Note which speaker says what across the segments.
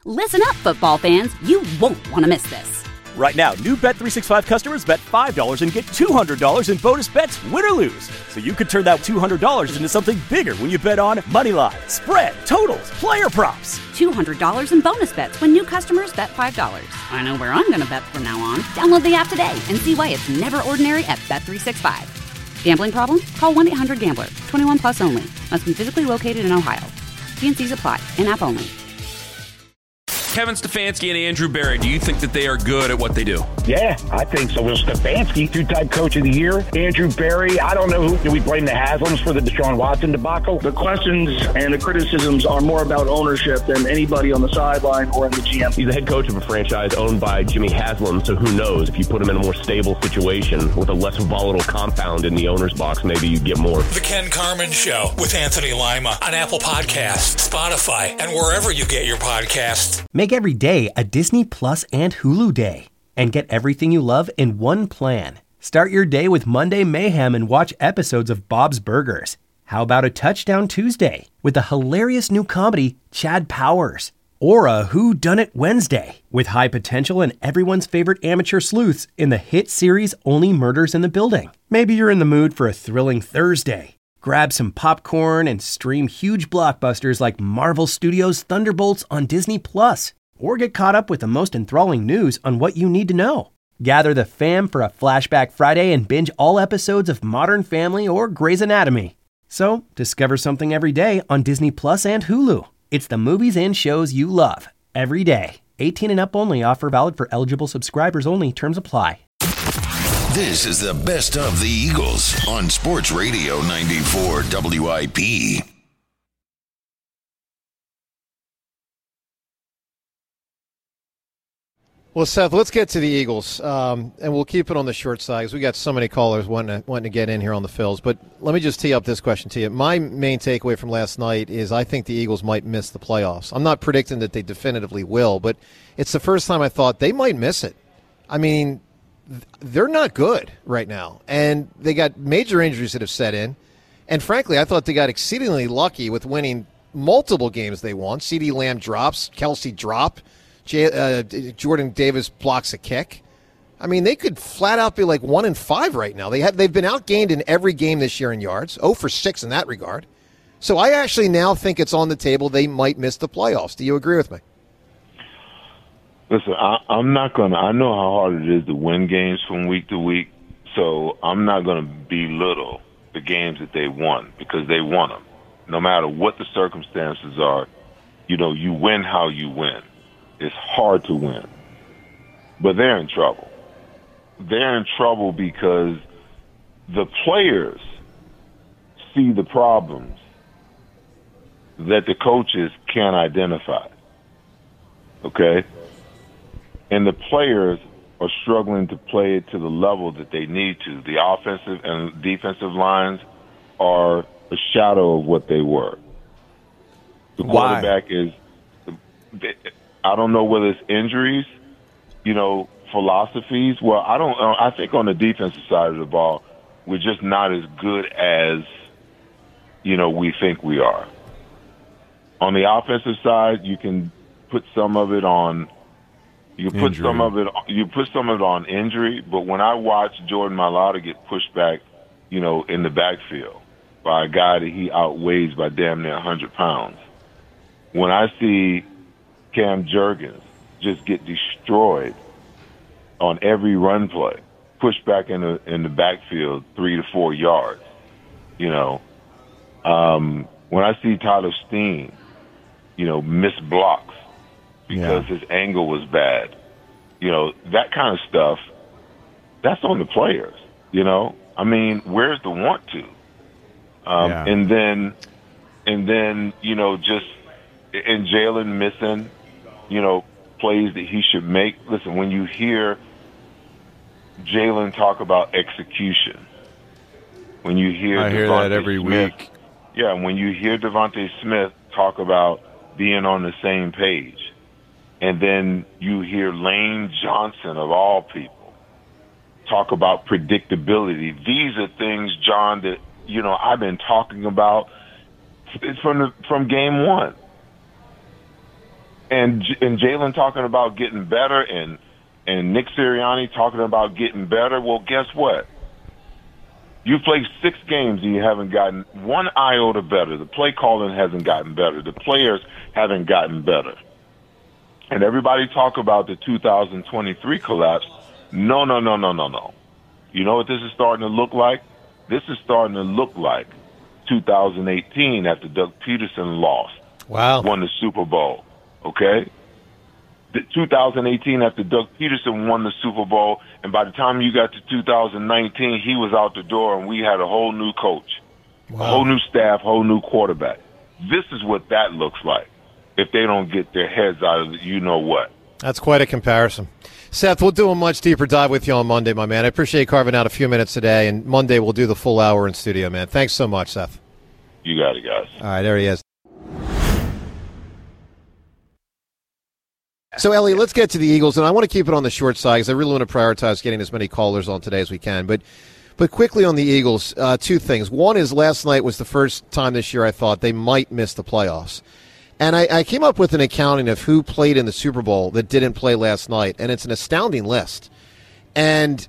Speaker 1: Listen up, football fans. You won't want to miss this.
Speaker 2: Right now, new Bet365 customers bet $5 and get $200 in bonus bets, win or lose. So you could turn that $200 into something bigger when you bet on money line, spread, totals, player props.
Speaker 1: $200 in bonus bets when new customers bet $5. I know where I'm going to bet from now on. Download the app today and see why it's never ordinary at Bet365. Gambling problem? Call 1-800-GAMBLER. 21 plus only. Must be physically located in Ohio. T&Cs apply. In-app only.
Speaker 3: Kevin Stefanski and Andrew Berry, do you think that they are good at what they do?
Speaker 4: Yeah, I think so. Well, Stefanski, two-time coach of the year. Andrew Berry, I don't know who. Do we blame the Haslams for the Deshaun Watson debacle?
Speaker 5: The questions and the criticisms are more about ownership than anybody on the sideline or in the GM.
Speaker 6: He's the head coach of a franchise owned by Jimmy Haslam, so who knows? If you put him in a more stable situation with a less volatile compound in the owner's box, maybe you get more.
Speaker 7: The Ken Carman Show with Anthony Lima on Apple Podcasts, Spotify, and wherever you get your podcasts.
Speaker 8: Make every day a Disney Plus and Hulu day and get everything you love in one plan. Start your day with Monday Mayhem and watch episodes of Bob's Burgers. How about a Touchdown Tuesday with the hilarious new comedy Chad Powers? Or a Who Done It Wednesday with high potential and everyone's favorite amateur sleuths in the hit series Only Murders in the Building. Maybe you're in the mood for a thrilling Thursday. Grab some popcorn and stream huge blockbusters like Marvel Studios' Thunderbolts on Disney Plus. Or get caught up with the most enthralling news on what you need to know. Gather the fam for a Flashback Friday and binge all episodes of Modern Family or Grey's Anatomy. So, discover something every day on Disney Plus and Hulu. It's the movies and shows you love, every day. 18 and up only. Offer valid for eligible subscribers only. Terms apply.
Speaker 9: This is the best of the Eagles on Sports Radio 94 WIP.
Speaker 10: Well, Seth, let's get to the Eagles, and we'll keep it on the short side because we got so many callers wanting to get in here on the Phils. But let me just tee up this question to you. My main takeaway from last night is I think the Eagles might miss the playoffs. I'm not predicting that they definitively will, but it's the first time I thought they might miss it. I mean, they're not good right now, and they got major injuries that have set in. And frankly, I thought they got exceedingly lucky with winning multiple games they won. CeeDee Lamb drops, Kelsey drop. Jordan Davis blocks a kick. I mean, they could flat out be like 1-5 right now. They've been outgained in every game this year in yards, 0 for 6 in that regard. So I actually now think it's on the table they might miss the playoffs. Do you agree with me?
Speaker 11: Listen, I'm not going to – I know how hard it is to win games from week to week, so I'm not going to belittle the games that they won because they won them. No matter what the circumstances are, you win how you win. It's hard to win. But they're in trouble. They're in trouble because the players see the problems that the coaches can't identify. Okay? And the players are struggling to play it to the level that they need to. The offensive and defensive lines are a shadow of what they were. The quarterback is... I don't know whether it's injuries, philosophies. Well, I don't know. I think on the defensive side of the ball, we're just not as good as, we think we are. On the offensive side, you can put some of it on. You put some of it. You put some of it on injury. But when I watch Jordan Mailata get pushed back, in the backfield by a guy that he outweighs by damn near 100 pounds, when I see Cam Jurgens just get destroyed on every run play, pushed back in the backfield 3 to 4 yards. When I see Tyler Steen, miss blocks because his angle was bad, that kind of stuff, that's on the players. I mean, where's the want to? And then just and Jalen missing. Plays that he should make. Listen, when you hear Jalen talk about execution, when you hear
Speaker 12: I hear that every week.
Speaker 11: Yeah, when you hear Devontae Smith talk about being on the same page, and then you hear Lane Johnson, of all people, talk about predictability. These are things, John, that, I've been talking about from game one. And Jalen talking about getting better, and Nick Sirianni talking about getting better. Well, guess what? You played 6 games and you haven't gotten one iota better. The play calling hasn't gotten better. The players haven't gotten better. And everybody talk about the 2023 collapse. No. You know what this is starting to look like? This is starting to look like 2018 after Doug Peterson lost.
Speaker 10: Wow.
Speaker 11: Won the Super Bowl. Okay? The 2018 after Doug Peterson won the Super Bowl, and by the time you got to 2019, he was out the door, and we had a whole new coach, a whole new staff, whole new quarterback. This is what that looks like if they don't get their heads out of you-know-what.
Speaker 10: That's quite a comparison. Seth, we'll do a much deeper dive with you on Monday, my man. I appreciate you carving out a few minutes today, and Monday we'll do the full hour in studio, man. Thanks so much, Seth.
Speaker 11: You got it, guys.
Speaker 10: All right, there he is. So, Elliot, let's get to the Eagles, and I want to keep it on the short side because I really want to prioritize getting as many callers on today as we can. But quickly on the Eagles, 2 things. One is last night was the first time this year I thought they might miss the playoffs. And I came up with an accounting of who played in the Super Bowl that didn't play last night, and it's an astounding list. And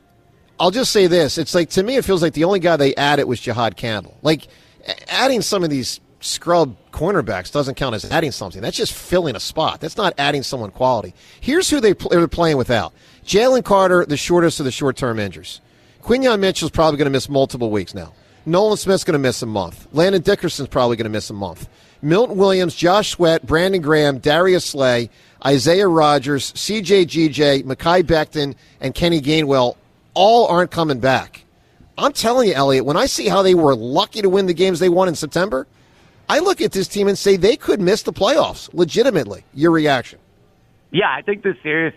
Speaker 10: I'll just say this. It's like, to me, it feels like the only guy they added was Jihad Campbell. Like, adding some of these scrub cornerbacks doesn't count as adding something. That's just filling a spot. That's not adding someone quality. Here's who they're playing without. Jalen Carter, the shortest of the short-term injuries. Quinyon Mitchell's probably going to miss multiple weeks now. Nolan Smith's going to miss a month. Landon Dickerson's probably going to miss a month. Milton Williams, Josh Sweat, Brandon Graham, Darius Slay, Isaiah Rodgers, C.J. G.J., Mekhi Becton, and Kenny Gainwell all aren't coming back. I'm telling you, Elliot, when I see how they were lucky to win the games they won in September, I look at this team and say they could miss the playoffs, legitimately. Your reaction?
Speaker 12: Yeah, I think the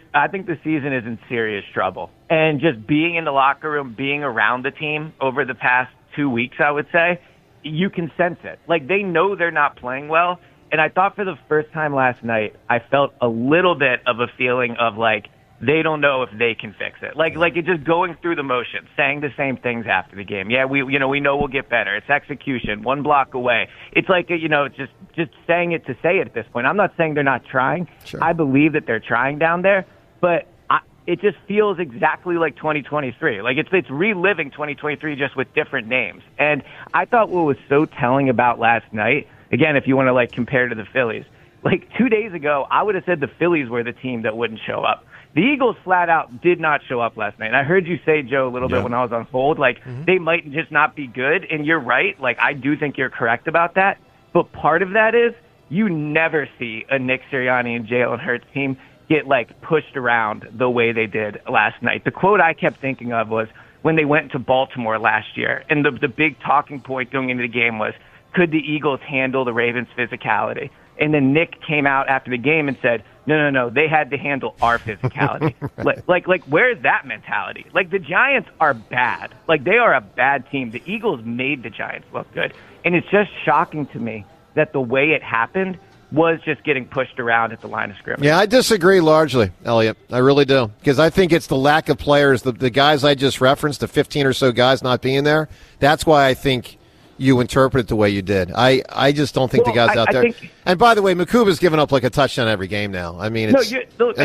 Speaker 12: season is in serious trouble. And just being in the locker room, being around the team over the past 2 weeks, I would say, you can sense it. Like, they know they're not playing well. And I thought for the first time last night, I felt a little bit of a feeling of, like, they don't know if they can fix it. Like it's just going through the motions, saying the same things after the game. Yeah, we know we'll get better. It's execution, one block away. It's like, just saying it to say it at this point. I'm not saying they're not trying. Sure. I believe that they're trying down there, but it just feels exactly like 2023. Like it's reliving 2023 just with different names. And I thought what was so telling about last night, again, if you want to like compare to the Phillies, like 2 days ago, I would have said the Phillies were the team that wouldn't show up. The Eagles flat out did not show up last night. And I heard you say, Joe, a little bit when I was on hold, like they might just not be good. And you're right. Like I do think you're correct about that. But part of that is you never see a Nick Sirianni and Jalen Hurts team get like pushed around the way they did last night. The quote I kept thinking of was when they went to Baltimore last year. And the big talking point going into the game was, could the Eagles handle the Ravens' physicality? And then Nick came out after the game and said, no, they had to handle our physicality. like, where's that mentality? Like, the Giants are bad. Like, they are a bad team. The Eagles made the Giants look good. And it's just shocking to me that the way it happened was just getting pushed around at the line of scrimmage.
Speaker 10: Yeah, I disagree largely, Elliot. I really do. Because I think it's the lack of players, the guys I just referenced, the 15 or so guys not being there. That's why I think you interpret it the way you did. I just don't think the guys out there. And by the way, Makuba's given up like a touchdown every game now. I mean, it's,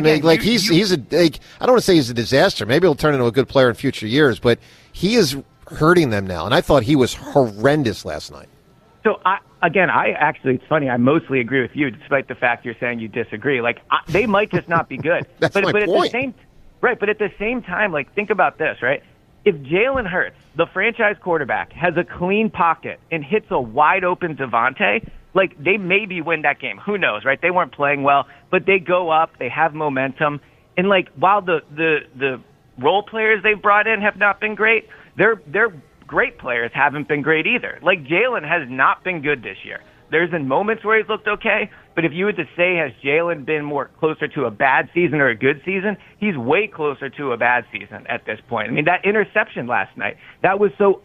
Speaker 10: he's a. Like, I don't want to say he's a disaster. Maybe he'll turn into a good player in future years, but he is hurting them now. And I thought he was horrendous last night.
Speaker 12: So I actually, it's funny. I mostly agree with you, despite the fact you're saying you disagree. Like they might just not be good.
Speaker 10: That's my point.
Speaker 12: But at the same time, like think about this, right? If Jalen Hurts, the franchise quarterback, has a clean pocket and hits a wide-open Devontae, like, they maybe win that game. Who knows, right? They weren't playing well, but they go up. They have momentum. And, like, while the role players they've brought in have not been great, their great players haven't been great either. Like, Jalen has not been good this year. There's been moments where he's looked okay, but if you were to say, has Jalen been more closer to a bad season or a good season, he's way closer to a bad season at this point. I mean, that interception last night, that was so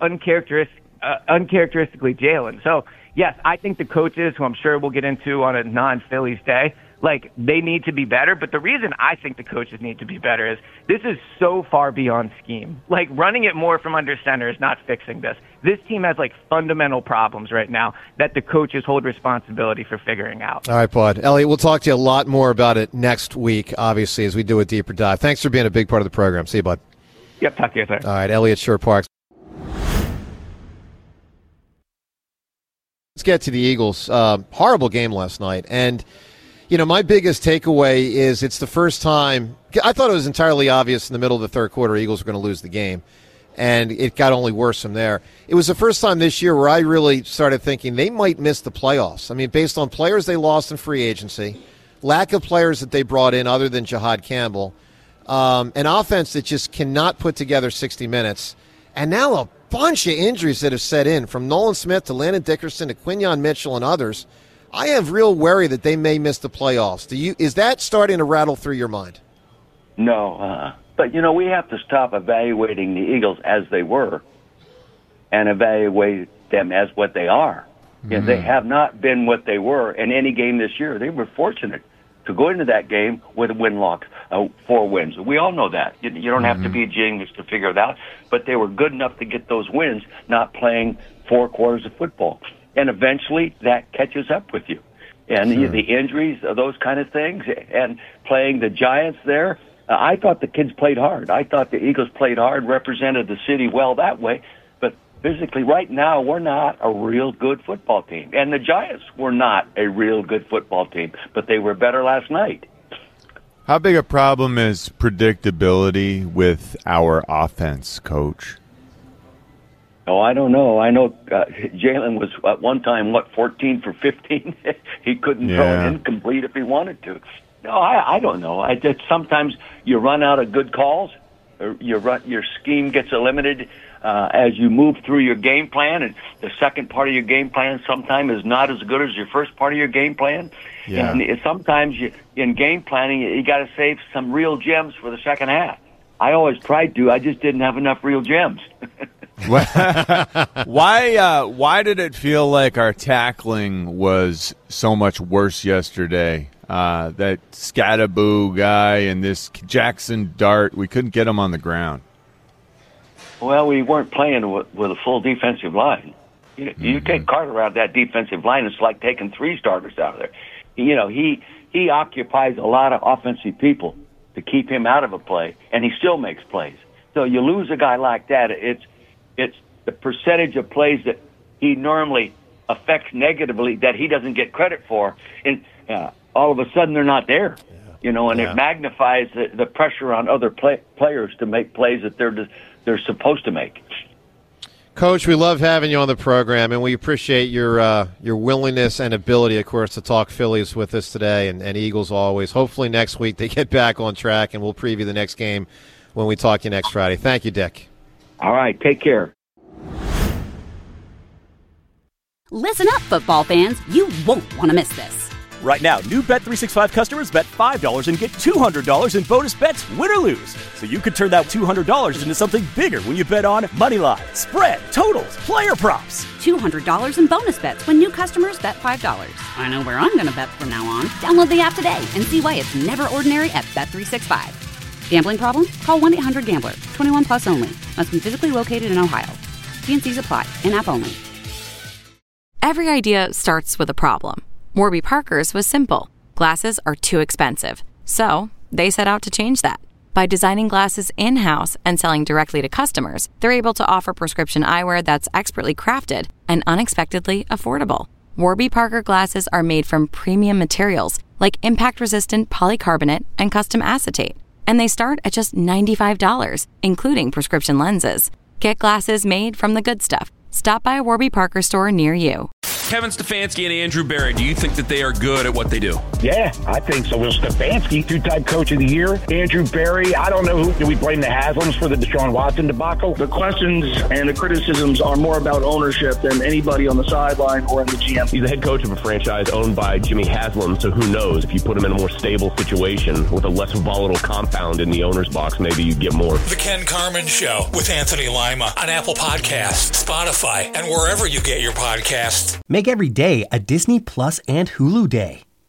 Speaker 12: uncharacteristically Jalen. So, yes, I think the coaches, who I'm sure we'll get into on a non-Phillies day, Like, they need to be better, but the reason I think the coaches need to be better is this is so far beyond scheme. Like, running it more from under center is not fixing this. This team has, like, fundamental problems right now that the coaches hold responsibility for figuring out.
Speaker 10: All right, Bud. Elliot, we'll talk to you a lot more about it next week, obviously, as we do a deeper dive. Thanks for being a big part of the program. See you, Bud.
Speaker 12: Yep, talk to you, sir.
Speaker 10: All right, Elliot Shore-Parks. Let's get to the Eagles. Horrible game last night, and my biggest takeaway is it's the first time – I thought it was entirely obvious in the middle of the third quarter Eagles were going to lose the game, and it got only worse from there. It was the first time this year where I really started thinking they might miss the playoffs. I mean, based on players they lost in free agency, lack of players that they brought in other than Jihad Campbell, an offense that just cannot put together 60 minutes, and now a bunch of injuries that have set in, from Nolan Smith to Landon Dickerson to Quinyon Mitchell and others. I have real worry that they may miss the playoffs. Is that starting to rattle through your mind?
Speaker 13: No, but we have to stop evaluating the Eagles as they were and evaluate them as what they are. Mm-hmm. They have not been what they were in any game this year. They were fortunate to go into that game with a win-loss, 4 wins. We all know that. You don't have to be a genius to figure it out, but they were good enough to get those wins, not playing 4 quarters of football. And eventually that catches up with you. And the injuries, those kind of things, and playing the Giants there, I thought the kids played hard. I thought the Eagles played hard, represented the city well that way. But physically, right now, we're not a real good football team. And the Giants were not a real good football team, but they were better last night.
Speaker 14: How big a problem is predictability with our offense, Coach?
Speaker 13: Oh, I don't know. I know Jalen was at one time, 14 for 15? He couldn't throw an incomplete if he wanted to. No, I don't know. Sometimes you run out of good calls. Or your scheme gets eliminated as you move through your game plan, and the second part of your game plan sometimes is not as good as your first part of your game plan. Yeah. And sometimes in game planning, you got to save some real gems for the second half. I always tried to. I just didn't have enough real gems.
Speaker 14: Why did it feel like our tackling was so much worse yesterday? That Scattaboo guy and this Jackson Dart, we couldn't get him on the ground.
Speaker 13: Well, we weren't playing with a full defensive line. You take Carter out of that defensive line, it's like taking 3 starters out of there. He occupies a lot of offensive people to keep him out of a play, and he still makes plays. So you lose a guy like that, it's the percentage of plays that he normally affects negatively that he doesn't get credit for, and all of a sudden they're not there. And it magnifies the pressure on other players to make plays that they're supposed to make.
Speaker 10: Coach, we love having you on the program, and we appreciate your willingness and ability, of course, to talk Phillies with us today and Eagles always. Hopefully next week they get back on track, and we'll preview the next game when we talk to you next Friday. Thank you, Dick.
Speaker 13: All right, take care.
Speaker 1: Listen up, football fans. You won't want to miss this.
Speaker 2: Right now, new Bet365 customers bet $5 and get $200 in bonus bets, win or lose. So you could turn that $200 into something bigger when you bet on moneyline, spread, totals, player props.
Speaker 1: $200 in bonus bets when new customers bet $5. I know where I'm going to bet from now on. Download the app today and see why it's never ordinary at Bet365. Gambling problem? Call 1-800-GAMBLER. 21 plus only. Must be physically located in Ohio. T&Cs apply. In-app only.
Speaker 15: Every idea starts with a problem. Warby Parker's was simple. Glasses are too expensive. So they set out to change that. By designing glasses in-house and selling directly to customers, they're able to offer prescription eyewear that's expertly crafted and unexpectedly affordable. Warby Parker glasses are made from premium materials like impact-resistant polycarbonate and custom acetate. And they start at just $95, including prescription lenses. Get glasses made from the good stuff. Stop by a Warby Parker store near you.
Speaker 3: Kevin Stefanski and Andrew Berry, do you think that they are good at what they do?
Speaker 4: Yeah, I think so. Will Stefanski, 2-time coach of the year. Andrew Berry, I don't know who. Do we blame the Haslams for the Deshaun Watson debacle?
Speaker 5: The questions and the criticisms are more about ownership than anybody on the sideline or in the GM.
Speaker 6: He's the head coach of a franchise owned by Jimmy Haslam, so who knows? If you put him in a more stable situation with a less volatile compound in the owner's box, maybe you'd get more.
Speaker 7: The Ken Carman Show with Anthony Lima on Apple Podcasts, Spotify, and wherever you get your podcasts.
Speaker 8: Make every day a Disney Plus and Hulu day.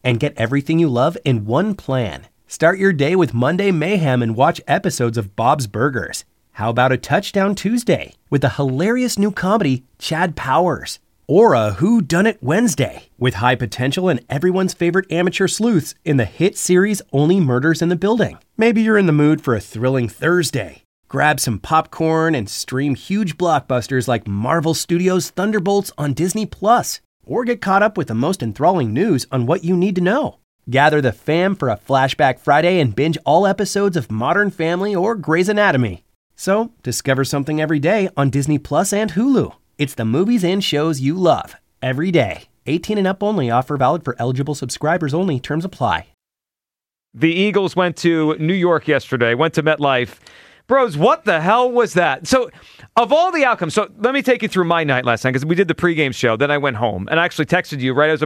Speaker 8: and get everything you love in one plan. Start your day with Monday Mayhem and watch episodes of Bob's Burgers. How about a Touchdown Tuesday with the hilarious new comedy Chad Powers? Or a Whodunit Wednesday with high potential and everyone's favorite amateur sleuths in the hit series Only Murders in the Building. Maybe you're in the mood for a thrilling Thursday. Grab some popcorn and stream huge blockbusters like Marvel Studios' Thunderbolts on Disney+. Or get caught up with the most enthralling news on What You Need to Know. Gather the fam for a Flashback Friday and binge all episodes of Modern Family or Grey's Anatomy. So, discover something every day on Disney Plus and Hulu. It's the movies and shows you love, every day. 18 and up only. Offer valid for eligible subscribers only. Terms apply.
Speaker 16: The Eagles went to New York yesterday, went to MetLife. Bros, what the hell was that? So, of all the outcomes, so let me take you through my night last night, because we did the pregame show, then I went home, and I actually texted you right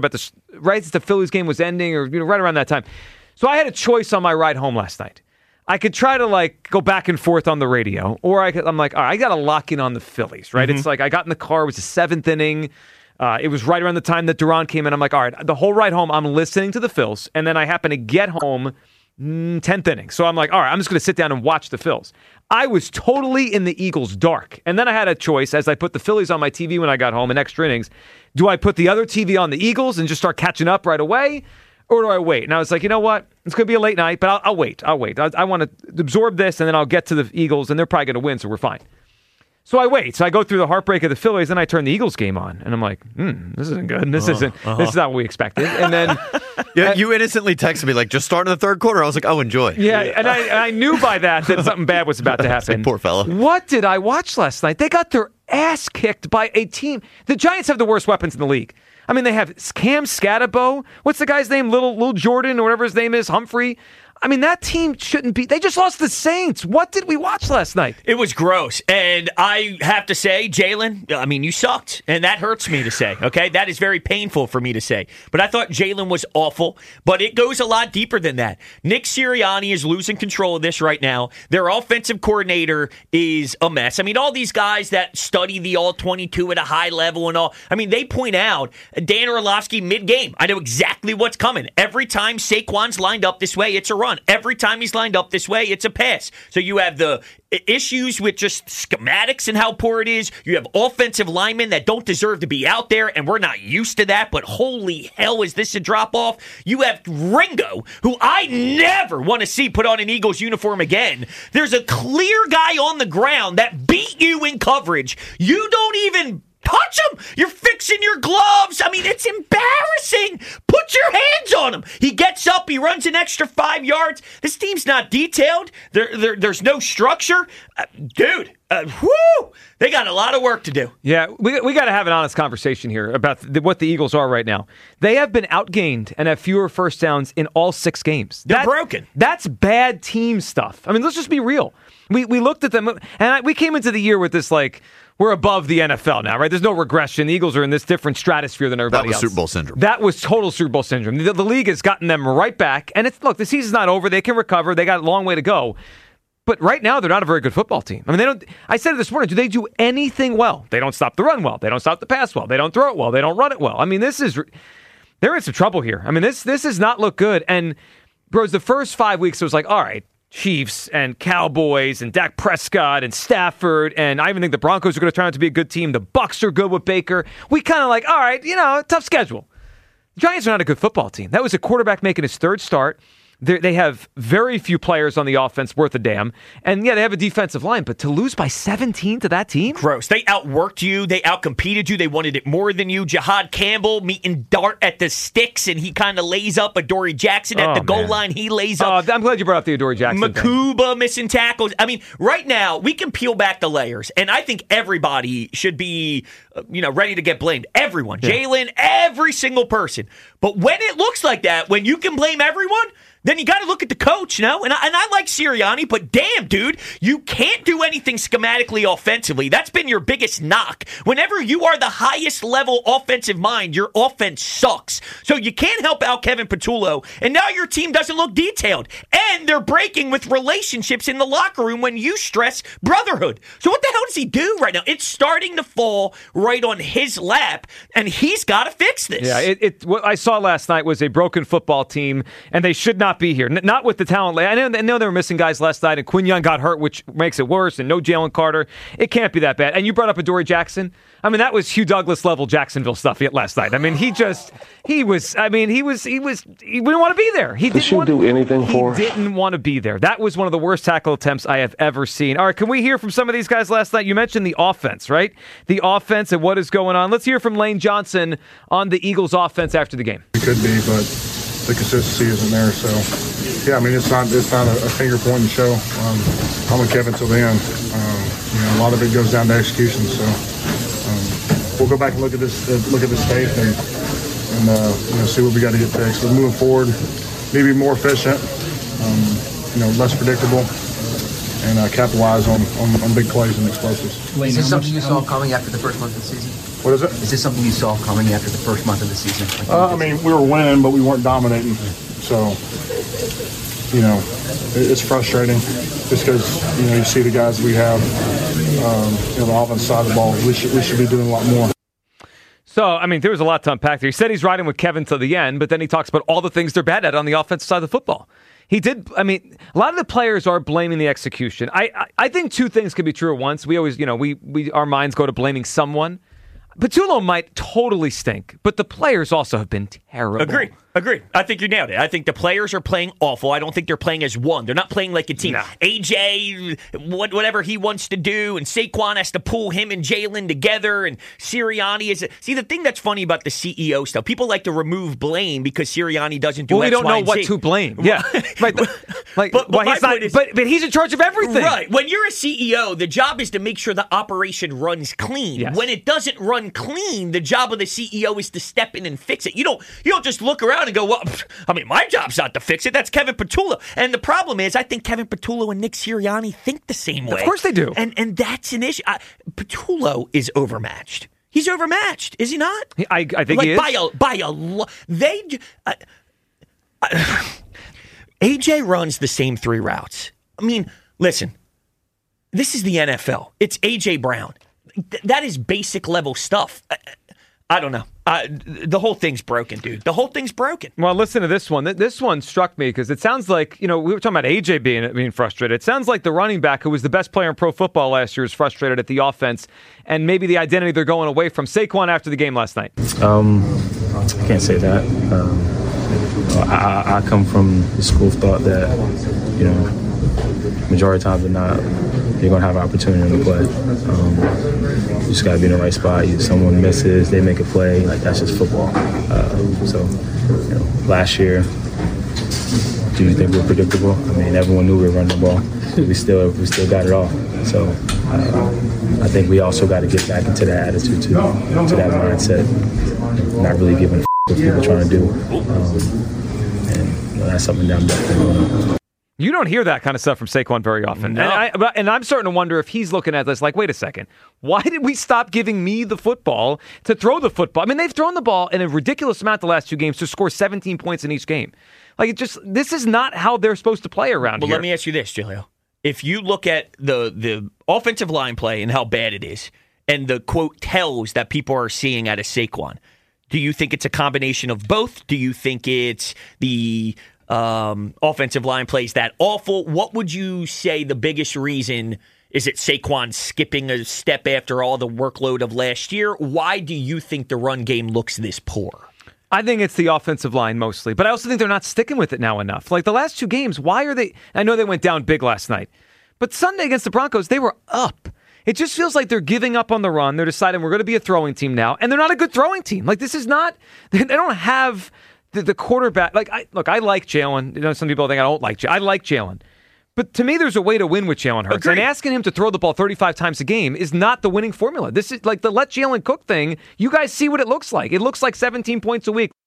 Speaker 16: as the Phillies game was ending, or right around that time. So I had a choice on my ride home last night. I could try to go back and forth on the radio, or I'm like, all right, I got to lock in on the Phillies, right? It's like I got in the car, it was the 7th inning. It was right around the time that Duran came in. I'm like, all right, the whole ride home, I'm listening to the Phils, and then I happen to get home 10th inning. So I'm like, all right, I'm just going to sit down and watch the Phils. I was totally in the Eagles' dark. And then I had a choice as I put the Phillies on my TV when I got home in extra innings. Do I put the other TV on the Eagles and just start catching up right away? Or do I wait? And I was like, you know what? It's going to be a late night, but I'll wait. I want to absorb this, and then I'll get to the Eagles, and they're probably going to win, so we're fine. So I wait. So I go through the heartbreak of the Phillies, then I turn the Eagles game on, and I'm like, this isn't good. This is not what we expected. And then
Speaker 17: you innocently texted me, just start in the third quarter. I was like, oh, enjoy.
Speaker 16: Yeah, and I knew by that something bad was about to happen.
Speaker 17: Poor fella.
Speaker 16: What did I watch last night? They got their ass kicked by a team. The Giants have the worst weapons in the league. I mean, they have Cam Scatterbo. What's the guy's name? Little Jordan or whatever his name is, Humphrey. I mean, that team shouldn't be. They just lost the Saints. What did we watch last night?
Speaker 18: It was gross. And I have to say, Jalen, I mean, you sucked. And that hurts me to say, okay? That is very painful for me to say. But I thought Jalen was awful. But it goes a lot deeper than that. Nick Sirianni is losing control of this right now. Their offensive coordinator is a mess. I mean, all these guys that study the All-22 at a high level and all, I mean, they point out Dan Orlovsky mid-game. I know exactly what's coming. Every time Saquon's lined up this way, it's a run. Every time he's lined up this way, it's a pass. So you have the issues with just schematics and how poor it is. You have offensive linemen that don't deserve to be out there, and we're not used to that, but holy hell, is this a drop-off? You have Ringo, who I never want to see put on an Eagles uniform again. There's a clear guy on the ground that beat you in coverage. You don't even touch him. You're fixing your gloves. I mean, it's embarrassing. Put your hands on him. He gets up. He runs an extra 5 yards. This team's not detailed. There's no structure. Dude, they got a lot of work to do.
Speaker 16: Yeah, we got to have an honest conversation here about what the Eagles are right now. They have been outgained and have fewer first downs in all 6 games.
Speaker 18: They're broken.
Speaker 16: That's bad team stuff. I mean, let's just be real. We looked at them, and we came into the year with this, we're above the NFL now, right? There's no regression. The Eagles are in this different stratosphere than everybody else.
Speaker 17: That was Super Bowl syndrome.
Speaker 16: That was total Super Bowl syndrome. The league has gotten them right back. And the season's not over. They can recover. They got a long way to go. But right now, they're not a very good football team. I mean, I said it this morning. Do they do anything well? They don't stop the run well. They don't stop the pass well. They don't throw it well. They don't run it well. I mean, they're in some trouble here. I mean, this does not look good. And, bros, the first 5 weeks, it was like, all right, Chiefs and Cowboys and Dak Prescott and Stafford, and I even think the Broncos are going to turn out to be a good team. The Bucs are good with Baker. We kind of all right, tough schedule. The Giants are not a good football team. That was a quarterback making his 3rd start. They have very few players on the offense worth a damn. And, yeah, they have a defensive line, but to lose by 17 to that team?
Speaker 18: Gross. They outworked you. They outcompeted you. They wanted it more than you. Jahad Campbell meeting Dart at the sticks, and he kind of lays up. Adoree Jackson at the goal line. He lays up.
Speaker 16: I'm glad you brought up the Adoree Jackson
Speaker 18: Makuba missing tackles. I mean, right now, we can peel back the layers, and I think everybody should be ready to get blamed. Everyone. Yeah. Jalen, every single person. But when it looks like that, when you can blame everyone, then you got to look at the coach, And I like Sirianni, but damn, dude, you can't do anything schematically offensively. That's been your biggest knock. Whenever you are the highest level offensive mind, your offense sucks. So you can't help out Kevin Patullo, and now your team doesn't look detailed. And they're breaking with relationships in the locker room when you stress brotherhood. So what the hell does he do right now? It's starting to fall right on his lap, and he's got to fix this.
Speaker 16: Yeah, what I saw last night was a broken football team, and they should not be here. Not with the talent. I know they were missing guys last night, and Quinn Young got hurt, which makes it worse, and no Jalen Carter. It can't be that bad. And you brought up Adoree Jackson. I mean, that was Hugh Douglas level Jacksonville stuff last night. I mean, he didn't want to be there. He didn't want to be there. That was one of the worst tackle attempts I have ever seen. All right, can we hear from some of these guys last night? You mentioned the offense, right? The offense and what is going on. Let's hear from Lane Johnson on the Eagles offense after the game.
Speaker 19: It could be, but the consistency isn't there. So, yeah, I mean, it's not a finger-pointing show. I'm with Kevin till the end. A lot of it goes down to execution. So we'll go back and look at this tape and see what we got to get fixed. But moving forward, maybe more efficient, less predictable, and capitalize on big plays and explosives.
Speaker 20: Is this something you saw coming after the first month of the season?
Speaker 19: What is it?
Speaker 20: Is this something you saw coming after the first month of the season?
Speaker 19: We were winning, but we weren't dominating. So, it's frustrating just because, you see the guys we have, the offense side of the ball. We should be doing a lot more.
Speaker 16: So, I mean, there was a lot to unpack there. He said he's riding with Kevin to the end, but then he talks about all the things they're bad at on the offensive side of the football. He did. I mean, a lot of the players are blaming the execution. I think two things can be true at once. We always, our minds go to blaming someone. Patullo might totally stink, but the players also have been terrible.
Speaker 18: Agreed. I think you nailed it. I think the players are playing awful. I don't think they're playing as one. They're not playing like a team. No. AJ, whatever he wants to do, and Saquon has to pull him and Jalen together, and Sirianni is... See, the thing that's funny about the CEO stuff, people like to remove blame because Sirianni doesn't do
Speaker 16: X,
Speaker 18: we don't
Speaker 16: Y,
Speaker 18: know
Speaker 16: and
Speaker 18: what
Speaker 16: Z. To blame. Yeah. Right. But he's in charge of everything.
Speaker 18: Right. When you're a CEO, the job is to make sure the operation runs clean.
Speaker 16: Yes.
Speaker 18: When it doesn't run clean, the job of the CEO is to step in and fix it. You don't just look around and go, well, I mean, my job's not to fix it. That's Kevin Patullo. And the problem is, I think Kevin Patullo and Nick Sirianni think the same way.
Speaker 16: Of course they do.
Speaker 18: And that's an issue. Patullo is overmatched. He's overmatched, is he not?
Speaker 16: I think he is.
Speaker 18: AJ runs the same three routes. I mean, listen, this is the NFL. It's AJ Brown. That is basic level stuff. I don't know. The whole thing's broken, dude. The whole thing's broken.
Speaker 16: Well, listen to this one. This one struck me because it sounds like, we were talking about AJ being frustrated. It sounds like the running back who was the best player in pro football last year is frustrated at the offense and maybe the identity they're going away from. Saquon after the game last night.
Speaker 21: I can't say that. I come from the school of thought that, majority of times or not, you're going to have an opportunity to play. You just got to be in the right spot. Someone misses, they make a play. Like, that's just football. Last year, do you think we're predictable? I mean, everyone knew we were running the ball. We still got it all. So I think we also got to get back into that attitude, to that mindset, not really giving a what people are trying to do. And that's something that I'm definitely going to.
Speaker 16: You don't hear that kind of stuff from Saquon very often.
Speaker 18: No.
Speaker 16: And I'm starting to wonder if he's looking at this like, wait a second, why did we stop giving me the football to throw the football? I mean, they've thrown the ball in a ridiculous amount the last two games to score 17 points in each game. Like, this is not how they're supposed to play around here.
Speaker 18: Well, let me ask you this, Julio. If you look at the offensive line play and how bad it is, and the, quote, tells that people are seeing out of Saquon, do you think it's a combination of both? Do you think it's the offensive line plays that awful? What would you say the biggest reason is? It Saquon skipping a step after all the workload of last year? Why do you think the run game looks this poor?
Speaker 16: I think it's the offensive line mostly, but I also think they're not sticking with it now enough. Like the last two games, why are they? I know they went down big last night, but Sunday against the Broncos, they were up. It just feels like they're giving up on the run. They're deciding we're going to be a throwing team now, and they're not a good throwing team. Like, this is not, they don't have the quarterback. Like, I like Jalen. Some people think I don't like Jalen. I like Jalen. But to me, there's a way to win with Jalen Hurts.
Speaker 18: Agreed.
Speaker 16: And asking him to throw the ball 35 times a game is not the winning formula. This is like the let Jalen cook thing. You guys see what it looks like. It looks like 17 points a week.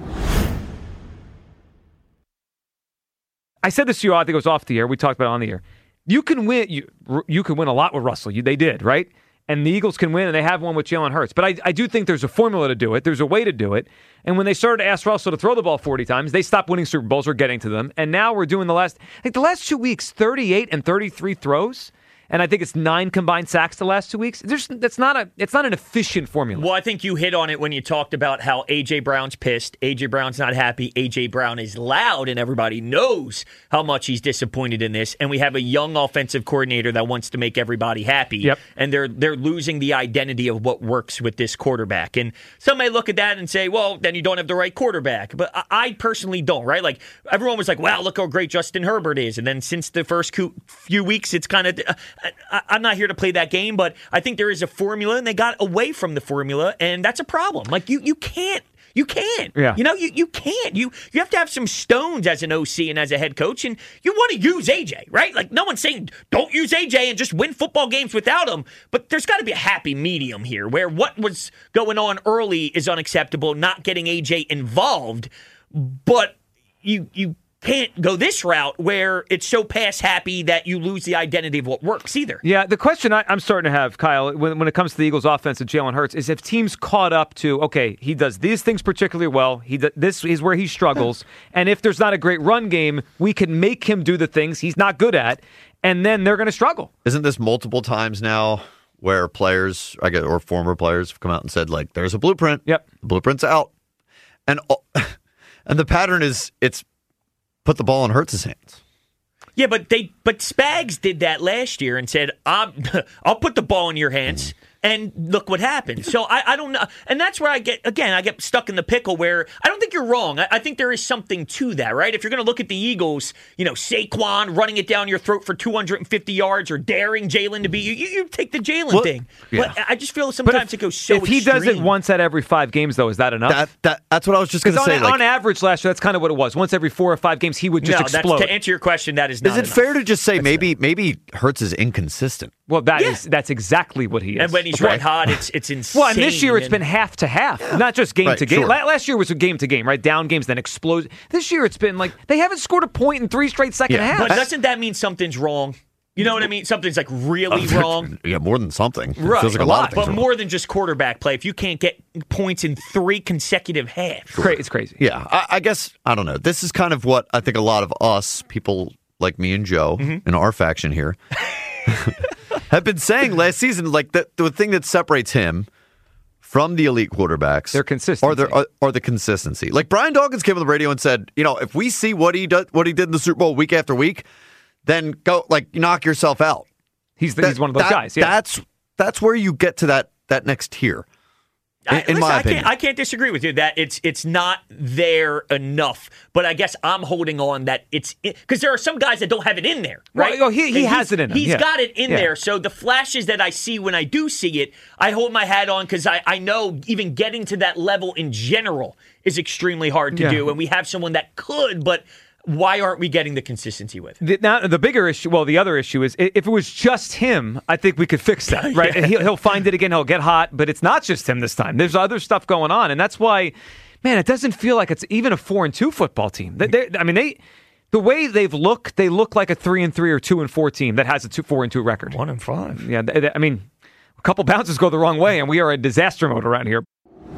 Speaker 16: I said this to you, I think it was off the air. We talked about it on the air. You can win. You can win a lot with Russell. They did, right? and the Eagles can win, and they have one with Jalen Hurts. But I do think there's a formula to do it. There's a way to do it. And when they started to ask Russell to throw the ball 40 times, they stopped winning Super Bowls or getting to them. And now we're doing the last 2 weeks, 38 and 33 throws. And I think it's 9 combined sacks the last 2 weeks. It's not an efficient formula.
Speaker 18: Well, I think you hit on it when you talked about how A.J. Brown's pissed. A.J. Brown's not happy. A.J. Brown is loud, and everybody knows how much he's disappointed in this. And we have a young offensive coordinator that wants to make everybody happy.
Speaker 16: Yep.
Speaker 18: And they're losing the identity of what works with this quarterback. And some may look at that and say, well, then you don't have the right quarterback. But I personally don't, right? Like, everyone was like, wow, look how great Justin Herbert is. And then since the first few weeks, it's kind of... I'm not here to play that game, but I think there is a formula, and they got away from the formula, and that's a problem. Like, you can't. You can't.
Speaker 16: Yeah.
Speaker 18: You can't. You have to have some stones as an OC and as a head coach, and you want to use AJ, right? Like, no one's saying don't use AJ and just win football games without him, but there's got to be a happy medium here where what was going on early is unacceptable, not getting AJ involved, but you can't go this route where it's so pass happy that you lose the identity of what works either.
Speaker 16: Yeah, the question I'm starting to have, Kyle, when it comes to the Eagles' offense and Jalen Hurts, is if teams caught up to, okay, he does these things particularly well, this is where he struggles, and if there's not a great run game, we can make him do the things he's not good at, and then they're going to struggle.
Speaker 17: Isn't this multiple times now where players, or former players, have come out and said, like, there's a blueprint.
Speaker 16: Yep.
Speaker 17: The blueprint's out. And the pattern is it's put the ball in Hurts' hands.
Speaker 18: Yeah, but Spags did that last year and said, I'll put the ball in your hands, and look what happened. So I don't know. And that's where I get stuck in the pickle where I don't think you're wrong. I think there is something to that, right? If you're going to look at the Eagles, Saquon running it down your throat for 250 yards or daring Jalen to beat you take the Jalen thing.
Speaker 17: Yeah.
Speaker 18: But I just feel sometimes it goes so
Speaker 16: if he
Speaker 18: extreme.
Speaker 16: does it once at every 5 games, though, is that enough?
Speaker 17: That's what I was just going to say.
Speaker 16: On average last year, that's kind of what it was. Once every 4 or 5 games, he would just explode.
Speaker 18: To answer your question, that is not
Speaker 17: Is it
Speaker 18: enough.
Speaker 17: fair to just say maybe Hurts is inconsistent?
Speaker 16: Well, that's exactly what he is.
Speaker 18: And when he's red hot, it's insane.
Speaker 16: Well, and this year it's been half to half, not just game to game.
Speaker 17: Sure.
Speaker 16: Last year was a game to game, right? Down games, then explodes. This year it's been like they haven't scored a point in 3 straight second halves.
Speaker 18: But doesn't that mean something's wrong? You know what I mean? Something's like really wrong.
Speaker 17: Yeah, more than something.
Speaker 18: Right.
Speaker 17: It feels like a lot of things
Speaker 18: but
Speaker 17: are
Speaker 18: more than just quarterback play. If you can't get points in 3 consecutive halves.
Speaker 17: Sure.
Speaker 16: It's crazy.
Speaker 17: Yeah, I guess, I don't know. This is kind of what I think a lot of us, people like me and Joe, in our faction here, have been saying last season. Like, the thing that separates him from the elite quarterbacks,
Speaker 16: their consistency,
Speaker 17: or the consistency. Like, Brian Dawkins came on the radio and said, if we see what he did in the Super Bowl week after week, then go knock yourself out.
Speaker 16: He's one of those guys. Yeah.
Speaker 17: That's where you get to that next tier. In my opinion,
Speaker 18: I can't disagree with you that it's not there enough. But I guess I'm holding on that it's because there are some guys that don't have it in there, right?
Speaker 16: Well, he has it in him.
Speaker 18: He's got it in
Speaker 16: Yeah.
Speaker 18: there. So the flashes that I see when I do see it, I hold my hat on because I know even getting to that level in general is extremely hard to do. And we have someone that could, but why aren't we getting the consistency with it?
Speaker 16: Now, the bigger issue, the other issue is if it was just him, I think we could fix that, right?
Speaker 18: Yeah.
Speaker 16: And he'll find it again, he'll get hot, but it's not just him this time. There's other stuff going on, and that's why, man, it doesn't feel like it's even a 4-2 football team. The way they look like a 3-3 or 2-4 team that has a 4-2 record.
Speaker 18: 1-5.
Speaker 16: Yeah, a couple bounces go the wrong way, and we are in disaster mode around here.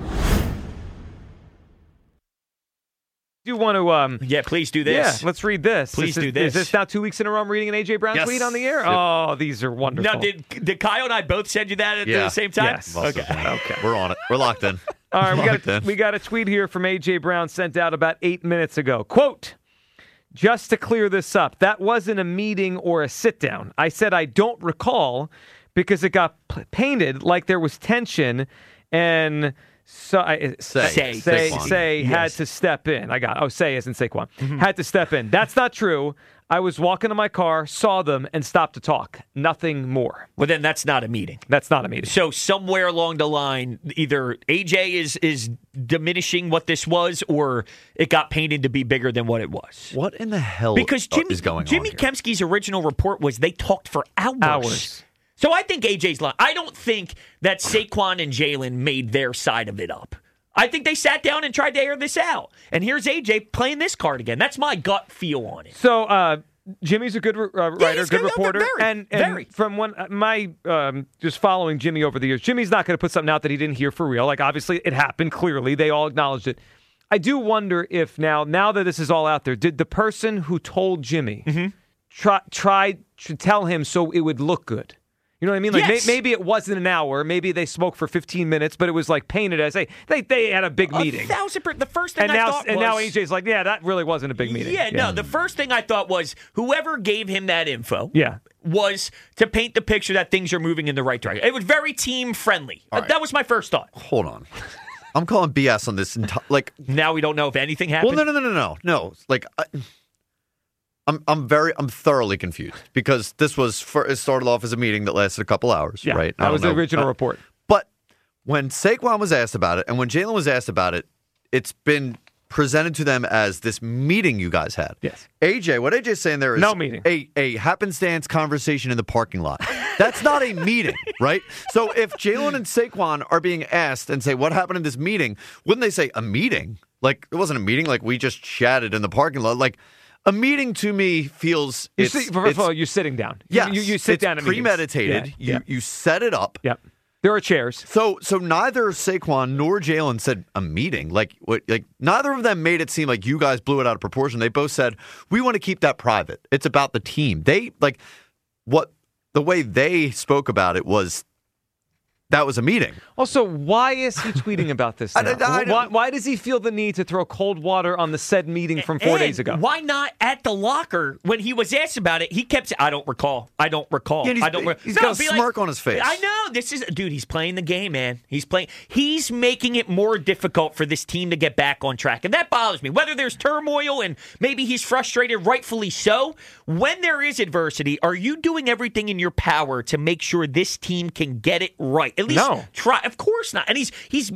Speaker 16: Do you want to?
Speaker 18: Please do this.
Speaker 16: Yeah, let's read this.
Speaker 18: Please do this.
Speaker 16: Is this now 2 weeks in a row I'm reading an A.J. Brown tweet on the air?
Speaker 17: Yep.
Speaker 16: Oh, these are wonderful.
Speaker 18: Now, did Kyle and I both send you that at the same time?
Speaker 16: Yes.
Speaker 18: Okay.
Speaker 17: We're on it. We're locked in.
Speaker 16: All right, we got a tweet here from A.J. Brown sent out about 8 minutes ago. Quote, just to clear this up, that wasn't a meeting or a sit-down. I said I don't recall because it got painted like there was tension and... So Say had to step in. Say as in Saquon. Had to step in. That's not true. I was walking to my car, saw them, and stopped to talk. Nothing more.
Speaker 18: Well, then that's not a meeting.
Speaker 16: That's not a meeting.
Speaker 18: So somewhere along the line, either AJ is diminishing what this was, or it got painted to be bigger than what it was.
Speaker 17: What in the hell
Speaker 18: is
Speaker 17: going on
Speaker 18: Jimmy
Speaker 17: here?
Speaker 18: Kempski's original report was they talked for hours. So I think AJ's lying. I don't think that Saquon and Jalen made their side of it up. I think they sat down and tried to air this out. And here's AJ playing this card again. That's my gut feel on it.
Speaker 16: So Jimmy's a good writer, good reporter, and from my just following Jimmy over the years, Jimmy's not going to put something out that he didn't hear for real. Like, obviously, it happened. Clearly, they all acknowledged it. I do wonder if now that this is all out there, did the person who told Jimmy try to tell him so it would look good? You know what I mean? Like maybe it wasn't an hour. Maybe they spoke for 15 minutes, but it was like painted as they had a big meeting.
Speaker 18: 1,000%. The first thing thought was...
Speaker 16: And now AJ's like, yeah, that really wasn't a big meeting.
Speaker 18: Yeah, no, the first thing I thought was whoever gave him that info
Speaker 16: Yeah.
Speaker 18: was to paint the picture that things are moving in the right direction. It was very team-friendly.
Speaker 17: Right.
Speaker 18: That was my first thought.
Speaker 17: Hold on. I'm calling BS on this.
Speaker 18: Now we don't know if anything happened?
Speaker 17: Well, no. Like... I'm thoroughly confused because it started off as a meeting that lasted a couple hours, right?
Speaker 16: That was the original report.
Speaker 17: But when Saquon was asked about it and when Jalen was asked about it, it's been presented to them as this meeting you guys had.
Speaker 16: Yes.
Speaker 17: AJ, what AJ's saying there is
Speaker 16: no meeting.
Speaker 17: A happenstance conversation in the parking lot. That's not a meeting, right? So if Jalen and Saquon are being asked and say, what happened in this meeting, wouldn't they say a meeting? Like, it wasn't a meeting, like we just chatted in the parking lot. Like, a meeting to me feels
Speaker 16: first of all, you're sitting down.
Speaker 17: Yeah,
Speaker 16: you sit down.
Speaker 17: Premeditated. You set it up.
Speaker 16: Yep. There are chairs.
Speaker 17: So neither Saquon nor Jalen said a meeting. Like neither of them made it seem like you guys blew it out of proportion. They both said we want to keep that private. It's about the team. The way they spoke about it was. That was a meeting.
Speaker 16: Also, why is he tweeting about this now? Why does he feel the need to throw cold water on the said meeting from 4 days ago?
Speaker 18: Why not at the locker when he was asked about it? He kept saying, I don't recall.
Speaker 17: Yeah, he's got a smirk on his face.
Speaker 18: I know. Dude, he's playing the game, man. He's making it more difficult for this team to get back on track. And that bothers me. Whether there's turmoil and maybe he's frustrated, rightfully so, when there is adversity, are you doing everything in your power to make sure this team can get it right? At least try. Of course not. And he's